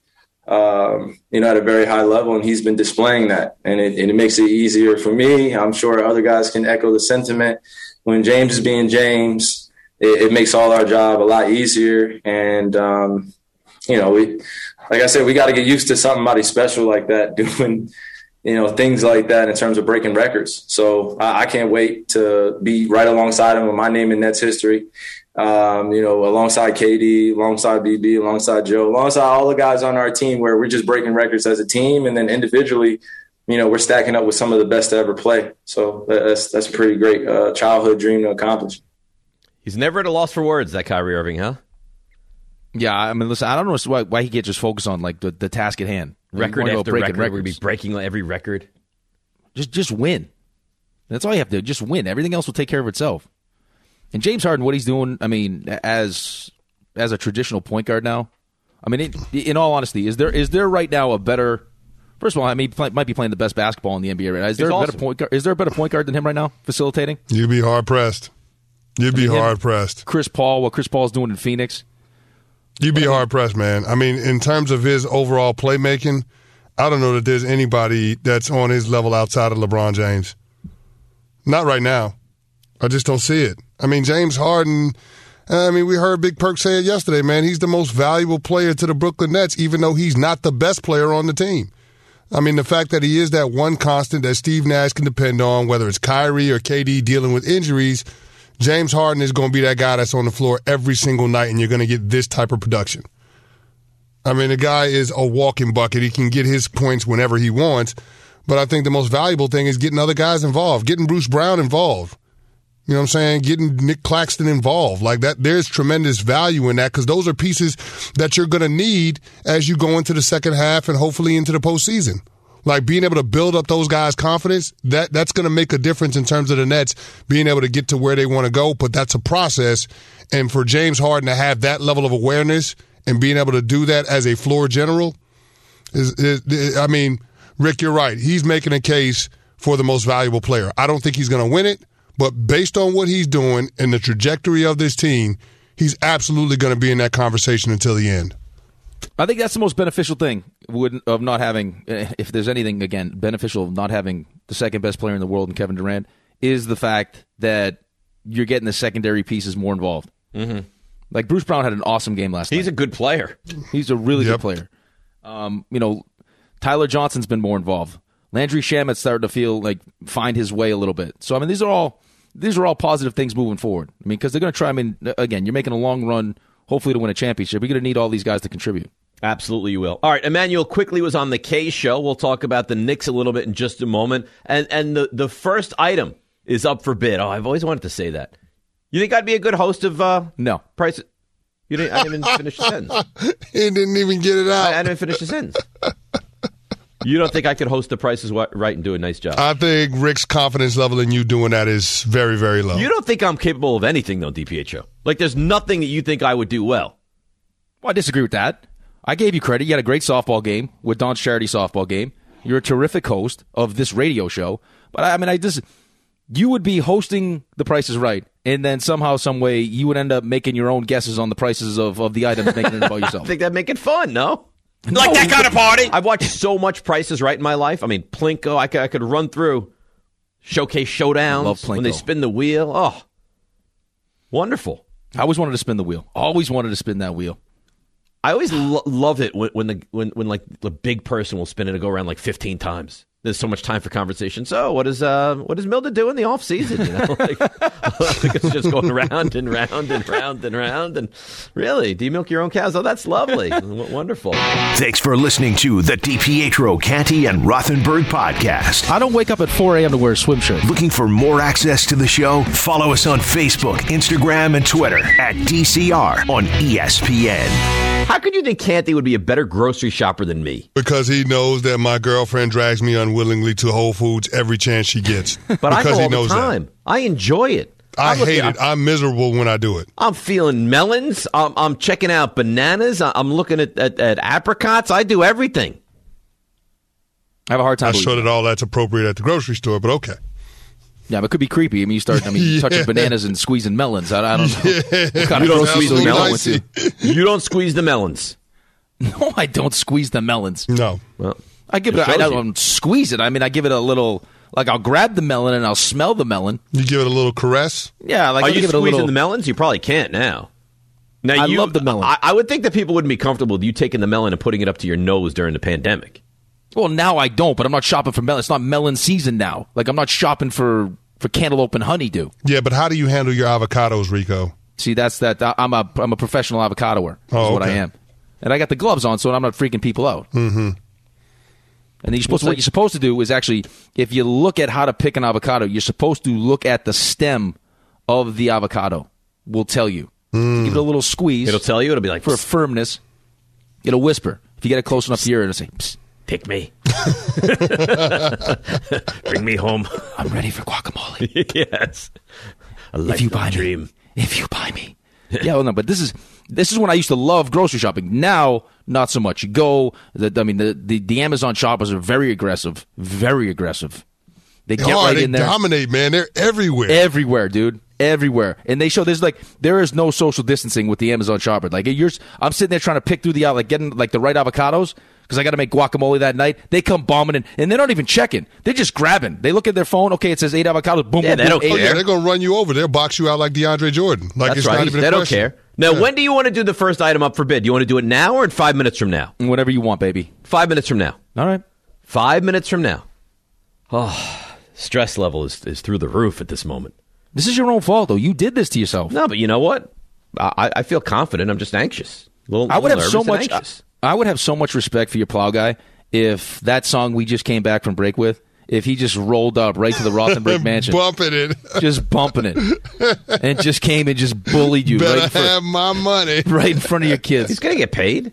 Speaker 8: um, you know, at a very high level, and he's been displaying that, and it, and it makes it easier for me. I'm sure other guys can echo the sentiment. When James is being James, it, it makes all our job a lot easier, and um, you know, we, like I said, we got to get used to somebody special like that doing, you know, things like that in terms of breaking records. So I, I can't wait to be right alongside him with my name in Nets history. Um, you know, alongside K D, alongside B B, alongside Joe, alongside all the guys on our team, where we're just breaking records as a team, and then individually, you know, we're stacking up with some of the best to ever play. So that's that's a pretty great uh, childhood dream to accomplish.
Speaker 2: He's never at a loss for words, that Kyrie Irving, huh?
Speaker 7: Yeah, I mean, listen, I don't know why, why he can't just focus on like the, the task at hand.
Speaker 2: Record
Speaker 7: Like,
Speaker 2: after
Speaker 7: breaking
Speaker 2: record. We'd be
Speaker 7: records.
Speaker 2: breaking every record.
Speaker 7: Just just win. That's all you have to do. Just win. Everything else will take care of itself. And James Harden, what he's doing, I mean, as as a traditional point guard now, I mean, it, in all honesty, is there is there right now a better? First of all, I mean, he might be playing the best basketball in the N B A right now. Is there
Speaker 2: He's
Speaker 7: a
Speaker 2: awesome.
Speaker 7: better point guard? Is there a better point guard than him right now, facilitating?
Speaker 6: You'd be hard pressed. You'd be
Speaker 7: I mean, him-
Speaker 6: hard pressed.
Speaker 7: Chris Paul, what Chris Paul's doing in Phoenix.
Speaker 6: You'd be hard pressed, man. I mean, in terms of his overall playmaking, I don't know that there's anybody that's on his level outside of LeBron James. Not right now. I just don't see it. I mean, James Harden, I mean, we heard Big Perk say it yesterday, man. He's the most valuable player to the Brooklyn Nets, even though he's not the best player on the team. I mean, the fact that he is that one constant that Steve Nash can depend on, whether it's Kyrie or K D dealing with injuries, James Harden is going to be that guy that's on the floor every single night, and you're going to get this type of production. I mean, the guy is a walking bucket. He can get his points whenever he wants, but I think the most valuable thing is getting other guys involved, getting Bruce Brown involved. You know what I'm saying? Getting Nick Claxton involved. Like that, there's tremendous value in that because those are pieces that you're going to need as you go into the second half and hopefully into the postseason. Like being able to build up those guys' confidence, that that's going to make a difference in terms of the Nets being able to get to where they want to go. But that's a process. And for James Harden to have that level of awareness and being able to do that as a floor general, is, is, is I mean, Rick, you're right. He's making a case for the most valuable player. I don't think he's going to win it. But based on what he's doing and the trajectory of this team, he's absolutely going to be in that conversation until the end.
Speaker 7: I think that's the most beneficial thing would- of not having, if there's anything, again, beneficial of not having the second best player in the world in Kevin Durant, is the fact that you're getting the secondary pieces more involved.
Speaker 2: Mm-hmm.
Speaker 7: Like Bruce Brown had an awesome game last
Speaker 2: He's
Speaker 7: night.
Speaker 2: a good player.
Speaker 7: He's a really
Speaker 6: Yep.
Speaker 7: good player. Um, you know, Tyler Johnson's been more involved. Landry Shamet's started to feel like find his way a little bit. So I mean, these are all these are all positive things moving forward. I mean, because they're going to try. I mean, again, you're making a long run, hopefully to win a championship. You're going to need all these guys to contribute.
Speaker 2: Absolutely, you will. All right, Emmanuel quickly was on the K show. We'll talk about the Knicks a little bit in just a moment. And and the, the first item is up for bid. Oh, I've always wanted to say that. You think I'd be a good host of uh,
Speaker 7: No.
Speaker 2: Price? You didn't. I didn't even finish the sentence.
Speaker 6: He didn't even get it out.
Speaker 2: I, I didn't finish the sentence. You don't think I could host the Prices Right and do a nice job?
Speaker 6: I think Rick's confidence level in you doing that is very, very low.
Speaker 2: You don't think I'm capable of anything, though, D P H O? Like, there's nothing that you think I would do well.
Speaker 7: Well, I disagree with that. I gave you credit. You had a great softball game with Don's charity softball game. You're a terrific host of this radio show. But I mean, I just you would be hosting The Price is Right, and then somehow, some way, you would end up making your own guesses on the prices of, of the items, making it about yourself.
Speaker 2: I think that'd make it fun, no?
Speaker 7: No,
Speaker 9: like that kind of party.
Speaker 2: I've watched so much Price is Right in my life. I mean, Plinko, I could, I could run through Showcase Showdowns.
Speaker 7: Love Plinko.
Speaker 2: When they spin the wheel. Oh, wonderful.
Speaker 7: I always wanted to spin the wheel. Always wanted to spin that wheel.
Speaker 2: I always lo- love it when, when the when, when like the big person will spin it and go around like fifteen times. There's so much time for conversation. So what is uh what does Milda do in the off season? You know, like, like it's just going round and round and round and round. And really, do you milk your own cows? Oh, that's lovely, w- wonderful.
Speaker 1: Thanks for listening to the DiPietro, Canty, and Rothenberg podcast.
Speaker 7: I don't wake up at four a.m. to wear a swim shirt.
Speaker 1: Looking for more access to the show? Follow us on Facebook, Instagram, and Twitter at D C R on E S P N.
Speaker 2: How could you think Canty would be a better grocery shopper than me?
Speaker 6: Because he knows that my girlfriend drags me unwillingly to Whole Foods every chance she gets.
Speaker 2: But
Speaker 6: because
Speaker 2: I go all
Speaker 6: he knows
Speaker 2: the time.
Speaker 6: That.
Speaker 2: I enjoy it.
Speaker 6: I
Speaker 2: I'm looking,
Speaker 6: hate it. I'm miserable when I do it.
Speaker 2: I'm feeling melons. I'm, I'm checking out bananas. I'm looking at, at, at apricots. I do everything.
Speaker 7: I have a hard time.
Speaker 6: I'm sure that all that's appropriate at the grocery store, but okay.
Speaker 7: Yeah, but it could be creepy. I mean, you start, I mean,
Speaker 6: yeah.
Speaker 7: touching bananas and squeezing melons. I, I don't know.
Speaker 6: Yeah.
Speaker 7: What kind
Speaker 2: You
Speaker 7: of
Speaker 2: don't
Speaker 7: grocery
Speaker 2: squeeze
Speaker 7: store
Speaker 2: the
Speaker 7: you
Speaker 2: melons.
Speaker 7: going to?
Speaker 2: You don't squeeze the melons.
Speaker 7: No, I don't squeeze the melons.
Speaker 6: No.
Speaker 2: Well,
Speaker 7: I give it.
Speaker 2: it
Speaker 7: A, I
Speaker 2: shows
Speaker 7: don't squeeze it. I mean, I give it a little. Like I'll grab the melon and I'll smell the melon.
Speaker 6: You give it a little caress?
Speaker 7: Yeah, like
Speaker 2: Are
Speaker 7: I'll
Speaker 2: you
Speaker 7: give it a
Speaker 2: squeezing
Speaker 7: little.
Speaker 2: the melons? You probably can't now. Now
Speaker 7: I
Speaker 2: you,
Speaker 7: love the melon.
Speaker 2: I, I would think that people wouldn't be comfortable with you taking the melon and putting it up to your nose during the pandemic.
Speaker 7: Well, now I don't, but I'm not shopping for melon. It's not melon season now. Like I'm not shopping for for cantaloupe and honeydew.
Speaker 6: Yeah, but how do you handle your avocados, Rico?
Speaker 7: See, that's that. I'm a I'm a professional avocadoer. Is
Speaker 6: Oh,
Speaker 7: what I
Speaker 6: okay.
Speaker 7: am, and I got the gloves on, so I'm not freaking people out.
Speaker 6: Mm-hmm.
Speaker 7: And then you're supposed to, what you're supposed to do is actually, if you look at how to pick an avocado, you're supposed to look at the stem of the avocado. Will tell you.
Speaker 6: Mm.
Speaker 7: Give it a little squeeze.
Speaker 2: It'll tell you. It'll be like,
Speaker 7: for
Speaker 2: "Psst,
Speaker 7: firmness. It'll whisper. If you get it close enough to your ear, it'll say, Psst.
Speaker 2: pick me. Bring me home.
Speaker 7: I'm ready for guacamole.
Speaker 2: Yes. A
Speaker 7: if you buy
Speaker 2: dream.
Speaker 7: me. If you buy me. Yeah, well, no, but this is this is when I used to love grocery shopping. Now, not so much. You go, the, I mean, the, the, the Amazon shoppers are very aggressive. Very aggressive. They get
Speaker 6: oh,
Speaker 7: right
Speaker 6: they
Speaker 7: in there.
Speaker 6: dominate, man. They're everywhere.
Speaker 7: Everywhere, dude. Everywhere. And they show there's like there is no social distancing with the Amazon shopper. Like you're I'm sitting there trying to pick through the like getting like the right avocados because I got to make guacamole that night. They come bombing in and they're not even checking. They're just grabbing. They look at their phone. Okay, it says eight avocados. Boom,
Speaker 2: Yeah,
Speaker 7: boom,
Speaker 2: they
Speaker 7: boom.
Speaker 2: don't
Speaker 7: eight.
Speaker 6: Oh, yeah,
Speaker 2: care.
Speaker 6: they're going to run you over. They'll box you out like DeAndre Jordan. Like
Speaker 2: That's
Speaker 6: it's
Speaker 2: right.
Speaker 6: not even a
Speaker 2: They don't
Speaker 6: question.
Speaker 2: care. Now,
Speaker 6: Yeah.
Speaker 2: when do you want to do the first item up for bid? Do you want to do it now or in five minutes from now?
Speaker 7: Whatever you want, baby.
Speaker 2: Five minutes from now.
Speaker 7: All right.
Speaker 2: Five minutes from now. Oh, stress level is, is through the roof at this moment.
Speaker 7: This is your own fault, though. You did this to yourself.
Speaker 2: No, but you know what? I, I feel confident. I'm just anxious. A little,
Speaker 7: I would
Speaker 2: little
Speaker 7: have so
Speaker 2: nervous and
Speaker 7: much.
Speaker 2: anxious.
Speaker 7: I would have so much respect for your plow guy if that song we just came back from break with, if he just rolled up right to the Rothenberg mansion,
Speaker 6: Bumping it.
Speaker 7: just bumping it, and just came and just bullied you
Speaker 6: Better
Speaker 7: right in, front,
Speaker 6: have my money.
Speaker 7: right in front of your kids.
Speaker 2: He's going to get paid.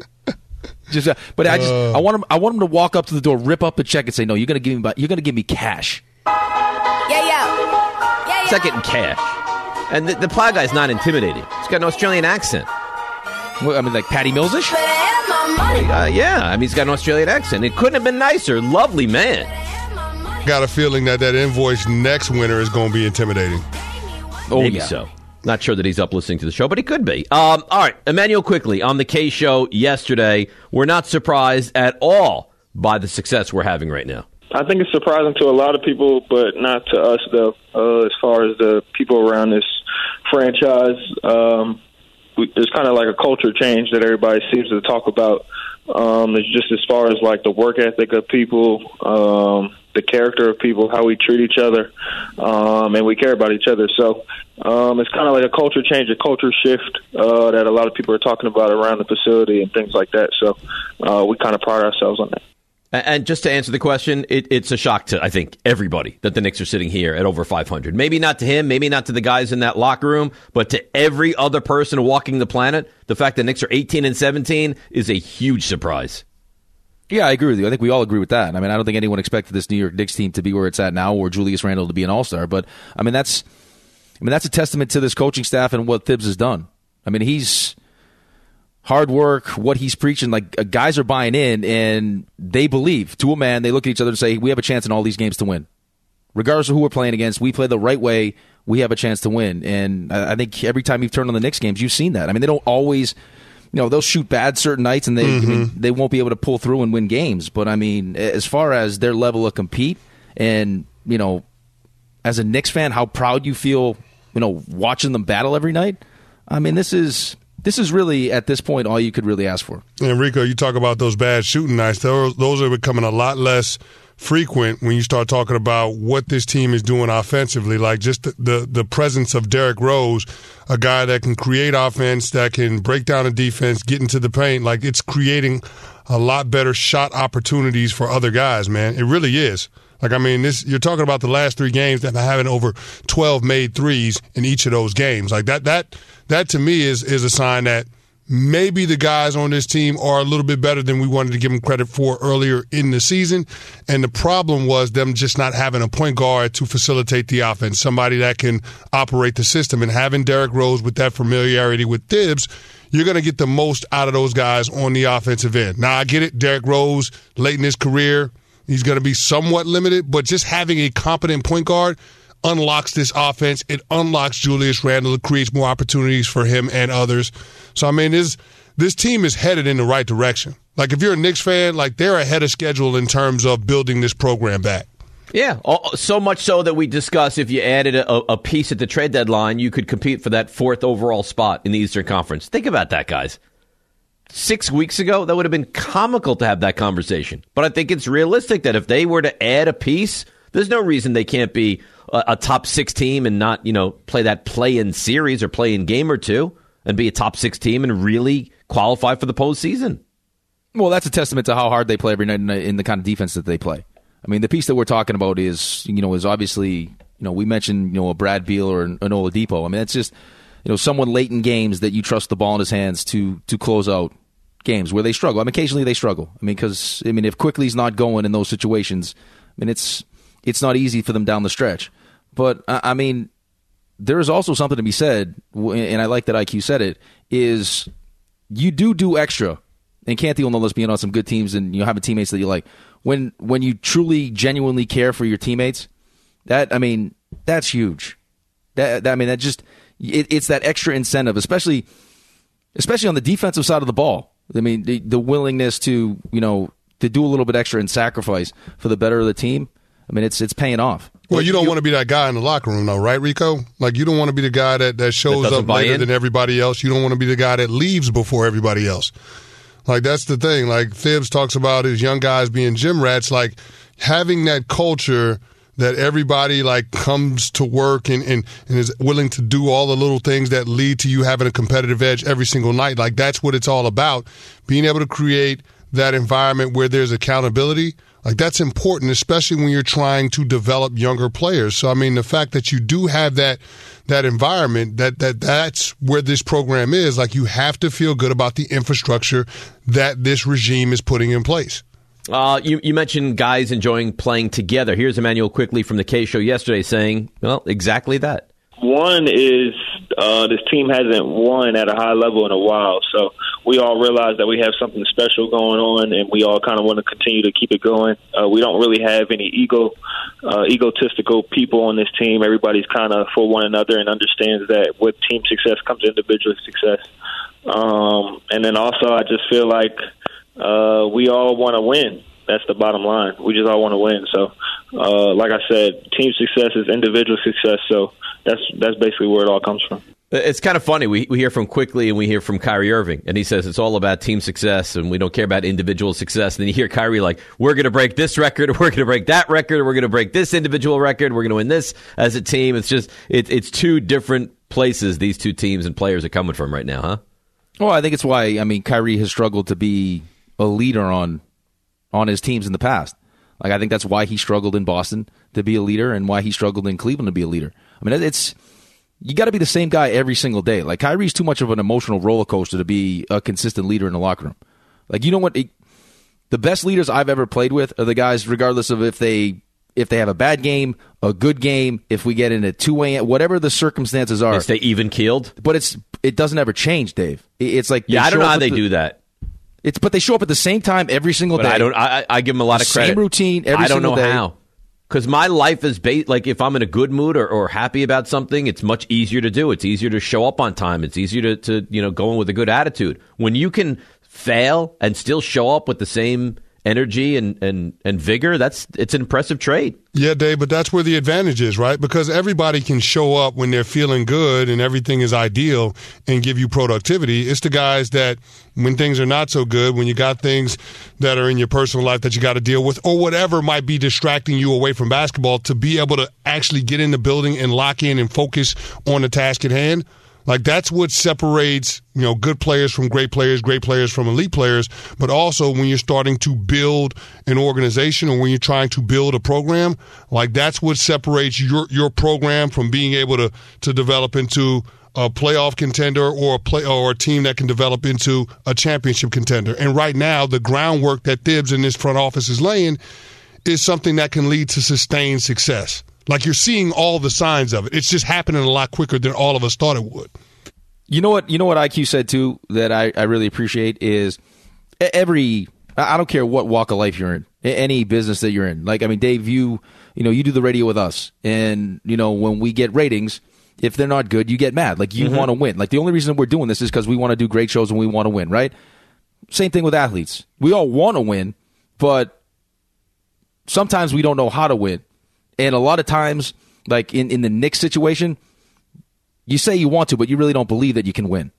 Speaker 7: Just, uh, but I just, I want him. I want him to walk up to the door, rip up the check, and say, "No, you're going to give me. You're going to give me cash."
Speaker 10: Yeah, yeah. Yeah, yeah.
Speaker 2: He's not getting cash. And the, the plow guy's not intimidating. He's got an Australian accent.
Speaker 7: Well, I mean, like Patty Millsish.
Speaker 10: Better have my money.
Speaker 2: Uh, yeah, I mean, he's got an Australian accent. It couldn't have been nicer. Lovely man.
Speaker 6: Got a feeling that that invoice next winter is going to be intimidating.
Speaker 7: Oh
Speaker 2: Maybe
Speaker 7: yeah.
Speaker 2: so. Not sure that he's up listening to the show, but he could be. Um, all right, Emmanuel, quickly, on the K show yesterday, we're not surprised at all by the success we're having right now.
Speaker 11: I think it's surprising to a lot of people, but not to us, though, uh, as far as the people around this franchise. Um, we, there's kind of like a culture change that everybody seems to talk about. Um, it's just as far as like the work ethic of people, um, the character of people, how we treat each other, um, and we care about each other. So um, it's kind of like a culture change, a culture shift uh, that a lot of people are talking about around the facility and things like that. So uh, we kind of pride ourselves on that.
Speaker 2: And just to answer the question, it, it's a shock to, I think, everybody that the Knicks are sitting here at over five hundred. Maybe not to him, maybe not to the guys in that locker room, but to every other person walking the planet, the fact that Knicks are eighteen and seventeen is a huge surprise.
Speaker 7: Yeah, I agree with you. I think we all agree with that. I mean, I don't think anyone expected this New York Knicks team to be where it's at now, or Julius Randle to be an all-star. But I mean, that's, I mean, that's a testament to this coaching staff and what Thibs has done. I mean, he's hard work, what he's preaching, like uh, guys are buying in and they believe to a man. They look at each other and say, we have a chance in all these games to win. Regardless of who we're playing against, we play the right way, we have a chance to win. And I, I think every time you've turned on the Knicks games, you've seen that. I mean, they don't always, you know, they'll shoot bad certain nights and they mm-hmm. I mean, they won't be able to pull through and win games. But, I mean, as far as their level of compete and, you know, as a Knicks fan, how proud you feel, you know, watching them battle every night, I mean, this is... This is really, at this point, all you could really ask for.
Speaker 6: And Rico, you talk about those bad shooting nights. Those, those are becoming a lot less frequent when you start talking about what this team is doing offensively. Like just the, the, the presence of Derrick Rose, a guy that can create offense, that can break down a defense, get into the paint. Like it's creating a lot better shot opportunities for other guys, man. It really is. Like, I mean, this you're talking about the last three games that having over twelve made threes in each of those games. Like that, that, that to me is is a sign that maybe the guys on this team are a little bit better than we wanted to give them credit for earlier in the season. And the problem was them just not having a point guard to facilitate the offense, somebody that can operate the system. And having Derrick Rose with that familiarity with Thibs, you're going to get the most out of those guys on the offensive end. Now, I get it. Derrick Rose, late in his career, he's going to be somewhat limited, but just having a competent point guard unlocks this offense. It unlocks Julius Randle. It creates more opportunities for him and others. So, I mean, this this team is headed in the right direction. Like, if you're a Knicks fan, like, they're ahead of schedule in terms of building this program back.
Speaker 2: Yeah, so much so that we discussed if you added a, a piece at the trade deadline, you could compete for that fourth overall spot in the Eastern Conference. Think about that, guys. Six weeks ago, that would have been comical to have that conversation. But I think it's realistic that if they were to add a piece, there's no reason they can't be a, a top six team and not, you know, play that play-in series or play-in game or two and be a top six team and really qualify for the postseason.
Speaker 7: Well, that's a testament to how hard they play every night in the kind of defense that they play. I mean, the piece that we're talking about is, you know, is obviously, you know, we mentioned, you know, a Brad Beal or an Oladipo. I mean, that's just, you know, someone late in games that you trust the ball in his hands to to close out games where they struggle. I mean, occasionally they struggle. I mean, because, I mean, if Quickly's not going in those situations, I mean, it's it's not easy for them down the stretch. But, I mean, there is also something to be said, and I like that I Q said it, is you do do extra. And Canty will know this being on some good teams and, you know, having teammates that you like. When when you truly, genuinely care for your teammates, that, I mean, that's huge. That, that I mean, that just, it, it's that extra incentive, especially especially on the defensive side of the ball. I mean, the, the willingness to, you know, to do a little bit extra and sacrifice for the better of the team. I mean, it's it's paying off.
Speaker 6: Well, you don't you, want to be that guy in the locker room, though, right, Rico? Like, you don't want to be the guy that, that shows that up later in. than everybody else. You don't want to be the guy that leaves before everybody else. Like, that's the thing. Like, Thibs talks about his young guys being gym rats. Like, having that culture that everybody, like, comes to work and, and, and is willing to do all the little things that lead to you having a competitive edge every single night. Like, that's what it's all about. Being able to create that environment where there's accountability. Like, that's important, especially when you're trying to develop younger players. So, I mean, the fact that you do have that that environment, that that that's where this program is. Like, you have to feel good about the infrastructure that this regime is putting in place.
Speaker 2: Uh, you, you mentioned guys enjoying playing together. Here's Emmanuel Quickly from the K Show yesterday saying, well, exactly that.
Speaker 11: One is uh, this team hasn't won at a high level in a while, so we all realize that we have something special going on, and we all kind of want to continue to keep it going. Uh, we don't really have any ego, uh, egotistical people on this team. Everybody's kind of for one another and understands that with team success comes individual success. Um, and then also I just feel like uh, we all want to win. That's the bottom line. We just all want to win. So, uh, like I said, team success is individual success, so that's that's basically where it all comes from.
Speaker 2: It's kind of funny. We we hear from Quickly and we hear from Kyrie Irving, and he says it's all about team success and we don't care about individual success. And then you hear Kyrie like, we're going to break this record, we're going to break that record, we're going to break this individual record, we're going to win this as a team. It's just it, it's two different places these two teams and players are coming from right now, huh?
Speaker 7: Well, I think it's why, I mean, Kyrie has struggled to be a leader on on his teams in the past. Like, I think that's why he struggled in Boston to be a leader and why he struggled in Cleveland to be a leader. I mean, it's you got to be the same guy every single day. Like, Kyrie's too much of an emotional roller coaster to be a consistent leader in the locker room. Like, you know what? It, the best leaders I've ever played with are the guys, regardless of if they if they have a bad game, a good game, if we get in at two a.m., whatever the circumstances are.
Speaker 2: They stay even-keeled?
Speaker 7: But it's it doesn't ever change, Dave. It's like
Speaker 2: Yeah, I don't know how they
Speaker 7: the,
Speaker 2: do that.
Speaker 7: It's But they show up at the same time every single
Speaker 2: but
Speaker 7: day.
Speaker 2: I don't. I, I give them a lot of
Speaker 7: the
Speaker 2: credit.
Speaker 7: Same routine every
Speaker 2: I don't
Speaker 7: single
Speaker 2: know
Speaker 7: day.
Speaker 2: how. Because my life is based, like if I'm in a good mood or, or happy about something, it's much easier to do. It's easier to show up on time. It's easier to, to, you know, go in with a good attitude. When you can fail and still show up with the same energy and, and, and vigor, that's it's an impressive trait.
Speaker 6: Yeah, Dave, but that's where the advantage is, right? Because everybody can show up when they're feeling good and everything is ideal and give you productivity. It's the guys that when things are not so good, when you got things that are in your personal life that you got to deal with or whatever might be distracting you away from basketball, to be able to actually get in the building and lock in and focus on the task at hand. Like, that's what separates, you know, good players from great players, great players from elite players. But also when you're starting to build an organization or when you're trying to build a program, like that's what separates your, your program from being able to, to develop into a playoff contender or a play or a team that can develop into a championship contender. And right now, the groundwork that Thibs in this front office is laying is something that can lead to sustained success. Like, you're seeing all the signs of it. It's just happening a lot quicker than all of us thought it would.
Speaker 7: You know what? You know what I Q said too that I, I really appreciate is every. I don't care what walk of life you're in, any business that you're in. Like, I mean, Dave, you you know you do the radio with us, and you know when we get ratings, if they're not good, you get mad. Like, you mm-hmm. want to win. Like, the only reason we're doing this is because we want to do great shows and we want to win, right? Same thing with athletes. We all want to win, but sometimes we don't know how to win. And a lot of times, like in, in the Knicks situation, you say you want to, but you really don't believe that you can win.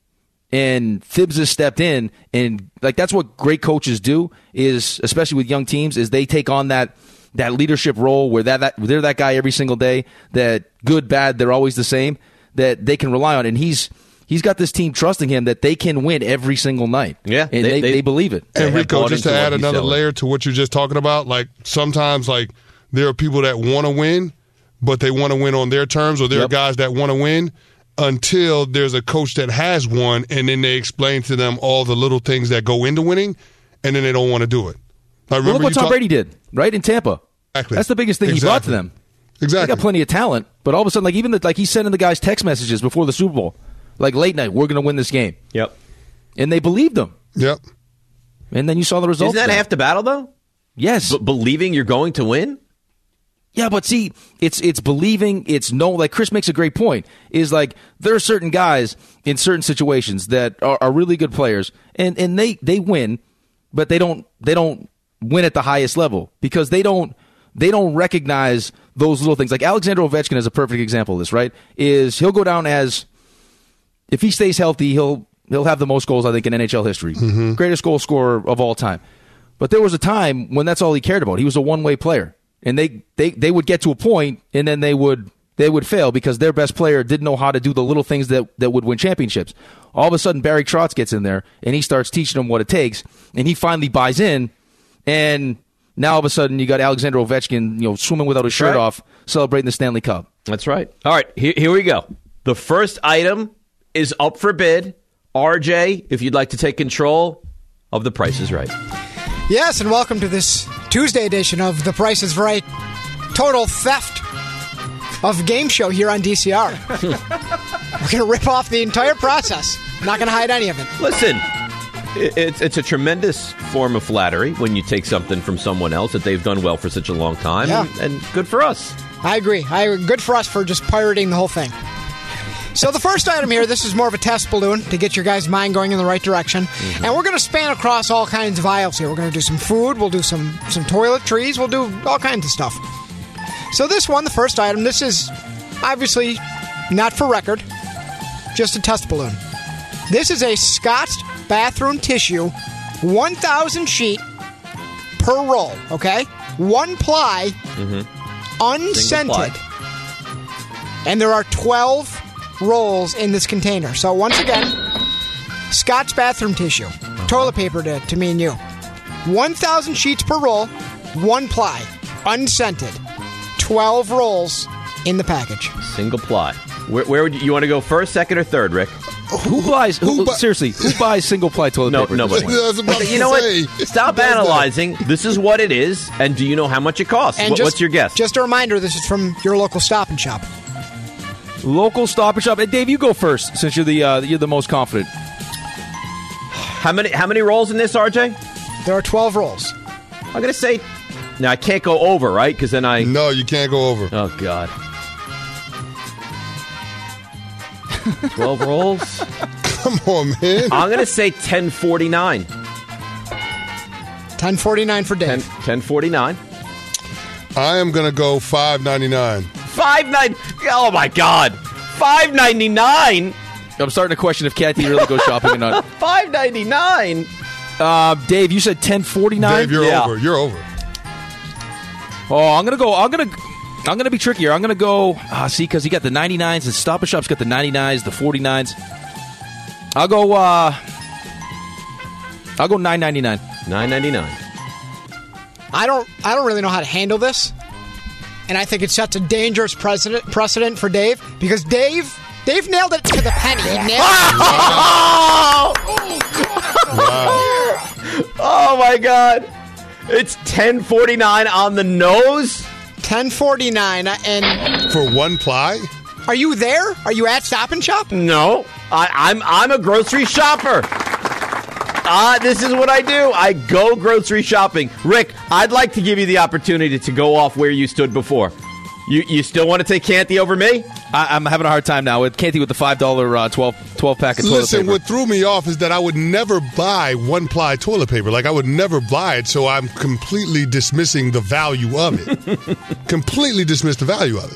Speaker 7: And Thibs has stepped in, and like that's what great coaches do, is especially with young teams, is they take on that that leadership role where that, that they're that guy every single day, that good, bad, they're always the same, that they can rely on. And he's he's got this team trusting him that they can win every single night.
Speaker 2: Yeah,
Speaker 7: and they, they, they believe it.
Speaker 6: And Rico, just to add another layer to what you're just talking about, like sometimes like there are people that want to win, but they want to win on their terms, or there yep. are guys that want to win until there's a coach that has won, and then they explain to them all the little things that go into winning, and then they don't want to do it. I
Speaker 7: well, look what Tom talk- Brady did, right, in Tampa.
Speaker 6: Exactly.
Speaker 7: That's the biggest thing exactly. he brought to them.
Speaker 6: Exactly.
Speaker 7: They got plenty of talent, but all of a sudden, like even the, like he's sending the guys text messages before the Super Bowl, like late night, we're going to win this game.
Speaker 2: Yep.
Speaker 7: And they believed him.
Speaker 6: Yep.
Speaker 7: And then you saw the results.
Speaker 2: Isn't that
Speaker 7: then.
Speaker 2: half the battle, though?
Speaker 7: Yes.
Speaker 2: B- believing you're going to win?
Speaker 7: Yeah, but see, it's it's believing, it's no, like Chris makes a great point, is like there are certain guys in certain situations that are, are really good players, and, and they, they win, but they don't they don't win at the highest level because they don't they don't recognize those little things. Like Alexander Ovechkin is a perfect example of this, right? Is he'll go down as, if he stays healthy, he'll he'll have the most goals, I think, in N H L history. Mm-hmm. Greatest goal scorer of all time. But there was a time when that's all he cared about. He was a one-way player. And they, they, they would get to a point, and then they would they would fail because their best player didn't know how to do the little things that, that would win championships. All of a sudden, Barry Trotz gets in there, and he starts teaching them what it takes, and he finally buys in, and now all of a sudden you got Alexander Ovechkin, you know, swimming without his shirt right. off, celebrating the Stanley Cup.
Speaker 2: That's right. All right, here, here we go. The first item is up for bid. R J, if you'd like to take control of The Price is Right.
Speaker 9: Yes, and welcome to this Tuesday edition of The Price is Right. Total theft of game show here on D C R. We're going to rip off the entire process. I'm not going to hide any of it.
Speaker 2: Listen, it's it's a tremendous form of flattery when you take something from someone else that they've done well for such a long time,
Speaker 9: yeah.
Speaker 2: and, and good for us.
Speaker 9: I agree. I Good for us for just pirating the whole thing. So the first item here, this is more of a test balloon to get your guys' mind going in the right direction. Mm-hmm. And we're going to span across all kinds of aisles here. We're going to do some food. We'll do some, some toiletries. We'll do all kinds of stuff. So this one, the first item, this is obviously not for record, just a test balloon. This is a Scott's bathroom tissue, one thousand sheet per roll, okay? One ply, mm-hmm. unscented. Ply. And there are twelve rolls in this container. So once again, Scott's bathroom tissue, uh-huh. toilet paper to, to me and you. one thousand sheets per roll, one ply, unscented, twelve rolls in the package.
Speaker 2: Single ply. Where, where would you, you want to go first, second, or third, Rick?
Speaker 7: Who buys? Who,
Speaker 6: Who bu-
Speaker 7: seriously, who buys single ply toilet
Speaker 2: No,
Speaker 7: paper?
Speaker 2: nobody.
Speaker 6: I was about
Speaker 2: You
Speaker 6: to
Speaker 2: know
Speaker 6: say,
Speaker 2: what? Stop
Speaker 6: who does that?
Speaker 2: analyzing. This is what it is, and do you know how much it costs?
Speaker 9: And
Speaker 2: What-
Speaker 9: just,
Speaker 2: what's your guess?
Speaker 9: Just a reminder, this is from your local Stop and Shop.
Speaker 7: Local Stop and Shop. Hey, Dave, you go first since you're the uh, you're the most confident.
Speaker 2: How many how many rolls in this, R J?
Speaker 9: There are twelve rolls.
Speaker 2: I'm gonna say. Now I can't go over, right? Because then I.
Speaker 6: No, you can't go over.
Speaker 2: Oh God. Twelve rolls.
Speaker 6: Come on, man.
Speaker 2: I'm gonna say ten forty nine.
Speaker 9: ten forty-nine for Dave.
Speaker 2: ten forty nine.
Speaker 6: I am going to go five ninety-nine.
Speaker 2: Five nine. Oh my God. Five ninety nine.
Speaker 7: I'm starting to question if Kathy really goes shopping or not.
Speaker 2: Five ninety nine.
Speaker 7: Uh, Dave, you said ten forty nine.
Speaker 6: Dave, you're
Speaker 2: Yeah.
Speaker 6: over. You're over.
Speaker 7: Oh, I'm gonna go. I'm gonna. I'm gonna be trickier. I'm gonna go. Ah, see, because you got the ninety-nines and Stop and Shop's got the ninety-nines, the forty-nines. I'll go. uh I'll go nine ninety-nine.
Speaker 2: Nine ninety nine.
Speaker 9: I don't I don't really know how to handle this. And I think it sets a dangerous precedent precedent for Dave because Dave Dave nailed it to the penny. He nailed it.
Speaker 2: Oh!
Speaker 6: Wow.
Speaker 2: Oh my God. It's ten forty nine on the nose.
Speaker 9: ten forty-nine and
Speaker 6: For one ply?
Speaker 9: are you there? Are you at Stop and Shop?
Speaker 2: No, I, I'm I'm a grocery shopper. Ah, this is what I do. I go grocery shopping. Rick, I'd like to give you the opportunity to go off where you stood before. You you still want to take Canty over me?
Speaker 7: I, I'm having a hard time now with Kathy with the five dollar uh, twelve, twelve pack of toilet
Speaker 6: Listen,
Speaker 7: paper.
Speaker 6: what threw me off is that I would never buy one ply toilet paper. Like, I would never buy it, so I'm completely dismissing the value of it. Completely dismiss the value of it.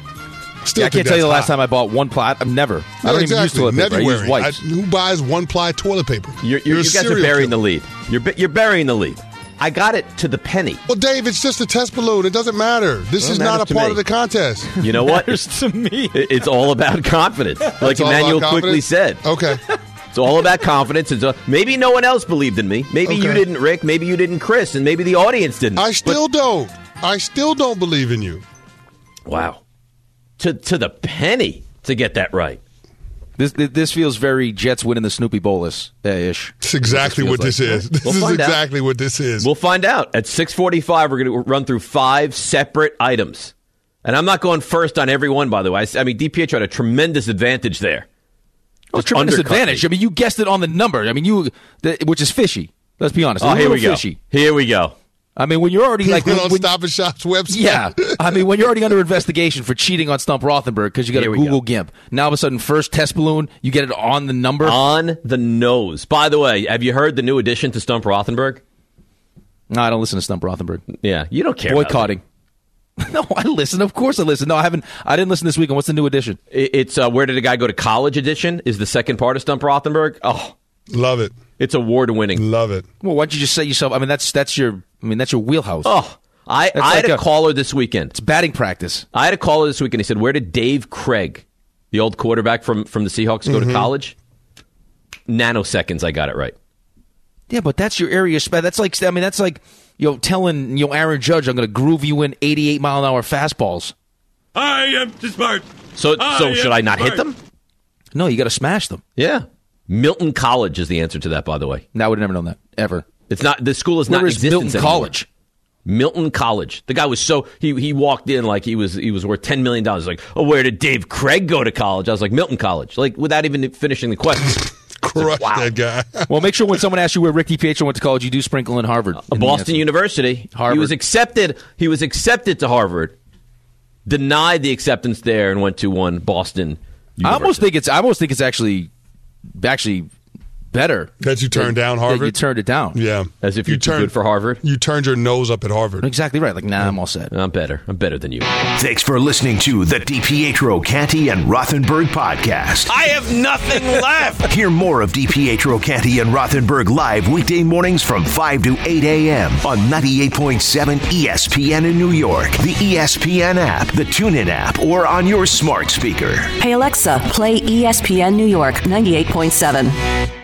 Speaker 6: Still
Speaker 7: Yeah, I
Speaker 6: think
Speaker 7: can't tell you the
Speaker 6: that's
Speaker 7: last
Speaker 6: high.
Speaker 7: time I bought one ply. I've never. I
Speaker 6: Yeah,
Speaker 7: don't even use
Speaker 6: exactly.
Speaker 7: toilet paper.
Speaker 6: Never
Speaker 7: I use
Speaker 6: wearing. I,
Speaker 7: wipes.
Speaker 6: who buys one ply toilet paper?
Speaker 2: You're, you're,
Speaker 6: a
Speaker 2: you guys are
Speaker 6: serial
Speaker 2: burying
Speaker 6: killer.
Speaker 2: the lead. You're bu- you're burying the lead. I got it to the penny.
Speaker 6: Well, Dave, it's just a test balloon. It doesn't matter. This
Speaker 2: Well, it
Speaker 6: is not a
Speaker 2: matters to
Speaker 6: part
Speaker 2: me.
Speaker 6: of the contest.
Speaker 2: You know what?
Speaker 7: to me.
Speaker 2: It- It's all about confidence, like
Speaker 6: It's all about
Speaker 2: Emmanuel quickly
Speaker 6: confidence?
Speaker 2: said.
Speaker 6: Okay.
Speaker 2: It's all about confidence. It's a, maybe no one else believed in me. Maybe you
Speaker 6: Okay.
Speaker 2: didn't, Rick. Maybe you didn't, Chris, and maybe the audience didn't.
Speaker 6: I still don't. I still don't believe in you.
Speaker 2: But, wow, to to the penny to get that right.
Speaker 7: This this feels very Jets winning the Snoopy Bolus ish.
Speaker 6: It's exactly
Speaker 7: This
Speaker 6: what
Speaker 7: feels
Speaker 6: this
Speaker 7: like-
Speaker 6: is. This
Speaker 2: We'll
Speaker 6: is
Speaker 2: find out.
Speaker 6: exactly what this is.
Speaker 2: We'll find out at six forty-five. We're going to run through five separate items, and I'm not going first on every one. By the way, I, I mean DiPietro had a tremendous advantage there.
Speaker 7: Oh,
Speaker 2: Just
Speaker 7: tremendous
Speaker 2: undercut
Speaker 7: advantage.
Speaker 2: me.
Speaker 7: I mean, you guessed it on the number. I mean, you, the, which is fishy. Let's be honest.
Speaker 2: Oh,
Speaker 7: A
Speaker 2: here
Speaker 7: little
Speaker 2: we go.
Speaker 7: Fishy.
Speaker 2: Here we go.
Speaker 7: I mean, when you're already
Speaker 6: He
Speaker 7: like
Speaker 6: went
Speaker 7: when,
Speaker 6: on
Speaker 7: when-
Speaker 6: Stop and Shop's website.
Speaker 7: yeah. I mean, when you're already under investigation for cheating on Stump Rothenberg because you got
Speaker 2: Here
Speaker 7: a
Speaker 2: we
Speaker 7: Google
Speaker 2: go.
Speaker 7: GIMP. Now, all of a sudden, first test balloon, you get it on the number.
Speaker 2: On the nose. By the way, have you heard the new addition to Stump Rothenberg?
Speaker 7: No, I don't listen to Stump Rothenberg.
Speaker 2: Yeah, you don't care. about
Speaker 7: Boycotting. No, I listen. Of course, I listen. No, I haven't. I didn't listen this weekend. What's the new edition?
Speaker 2: it. It's uh, Where Did a Guy Go to College edition is the second part of Stump Rothenberg. Oh,
Speaker 6: Love it.
Speaker 2: it's award winning.
Speaker 6: Love it.
Speaker 7: Well, why'd you just say yourself? I mean, that's that's your. I mean, that's your wheelhouse.
Speaker 2: Oh, I,
Speaker 7: That's
Speaker 2: I had
Speaker 7: like
Speaker 2: a,
Speaker 7: a-
Speaker 2: caller this weekend.
Speaker 7: It's batting practice.
Speaker 2: I had a caller this weekend. He said, "Where did Dave Craig, the old quarterback from, from the Seahawks, go
Speaker 7: Mm-hmm.
Speaker 2: to college?" Nanoseconds, I got it right.
Speaker 7: Yeah, but that's your area. Spe- that's like. I mean, that's like you know telling you know Aaron Judge, I'm going to groove you in eighty-eight mile an hour fastballs.
Speaker 12: I am too smart.
Speaker 2: So,
Speaker 12: I
Speaker 2: so
Speaker 12: am
Speaker 2: should I not hit
Speaker 12: smart.
Speaker 2: them?
Speaker 7: No, you got to smash them.
Speaker 2: Yeah. Milton College is the answer to that, by the way.
Speaker 7: No, I would have never known that ever.
Speaker 2: It's not. The school is
Speaker 7: Where
Speaker 2: not in
Speaker 7: is
Speaker 2: existence
Speaker 7: Milton
Speaker 2: anymore.
Speaker 7: College?
Speaker 2: Milton College. The guy was so he he walked in like he was he was worth ten million dollars. Like, oh, where did Dave Craig go to college? I was like, Milton College. Like without even finishing the question.
Speaker 6: Crush
Speaker 2: Wow.
Speaker 6: that guy.
Speaker 7: Well, make sure when someone asks you where Rick DiPietro went to college, you do sprinkle in Harvard. in the
Speaker 2: Boston
Speaker 7: answer.
Speaker 2: University.
Speaker 7: Harvard.
Speaker 2: He was accepted. He was accepted to Harvard. Denied the acceptance there and went to one Boston. University.
Speaker 7: I almost think it's. I almost think it's actually, actually better
Speaker 6: That you turned down
Speaker 7: that
Speaker 6: Harvard?
Speaker 7: You turned it down.
Speaker 6: Yeah.
Speaker 2: As if you're
Speaker 6: You
Speaker 2: too
Speaker 6: turned-
Speaker 2: good for Harvard.
Speaker 6: You turned your nose up at Harvard.
Speaker 7: Exactly right. Like, nah, I'm all set.
Speaker 2: I'm better. I'm better than you.
Speaker 1: Thanks for listening to the DiPietro, Canty, and Rothenberg podcast.
Speaker 12: I have nothing left.
Speaker 1: Hear more of DiPietro, Canty, and Rothenberg live weekday mornings from five to eight a.m. on ninety-eight point seven E S P N in New York, the E S P N app, the TuneIn app, or on your smart speaker.
Speaker 3: Hey Alexa, play E S P N New York ninety-eight point seven.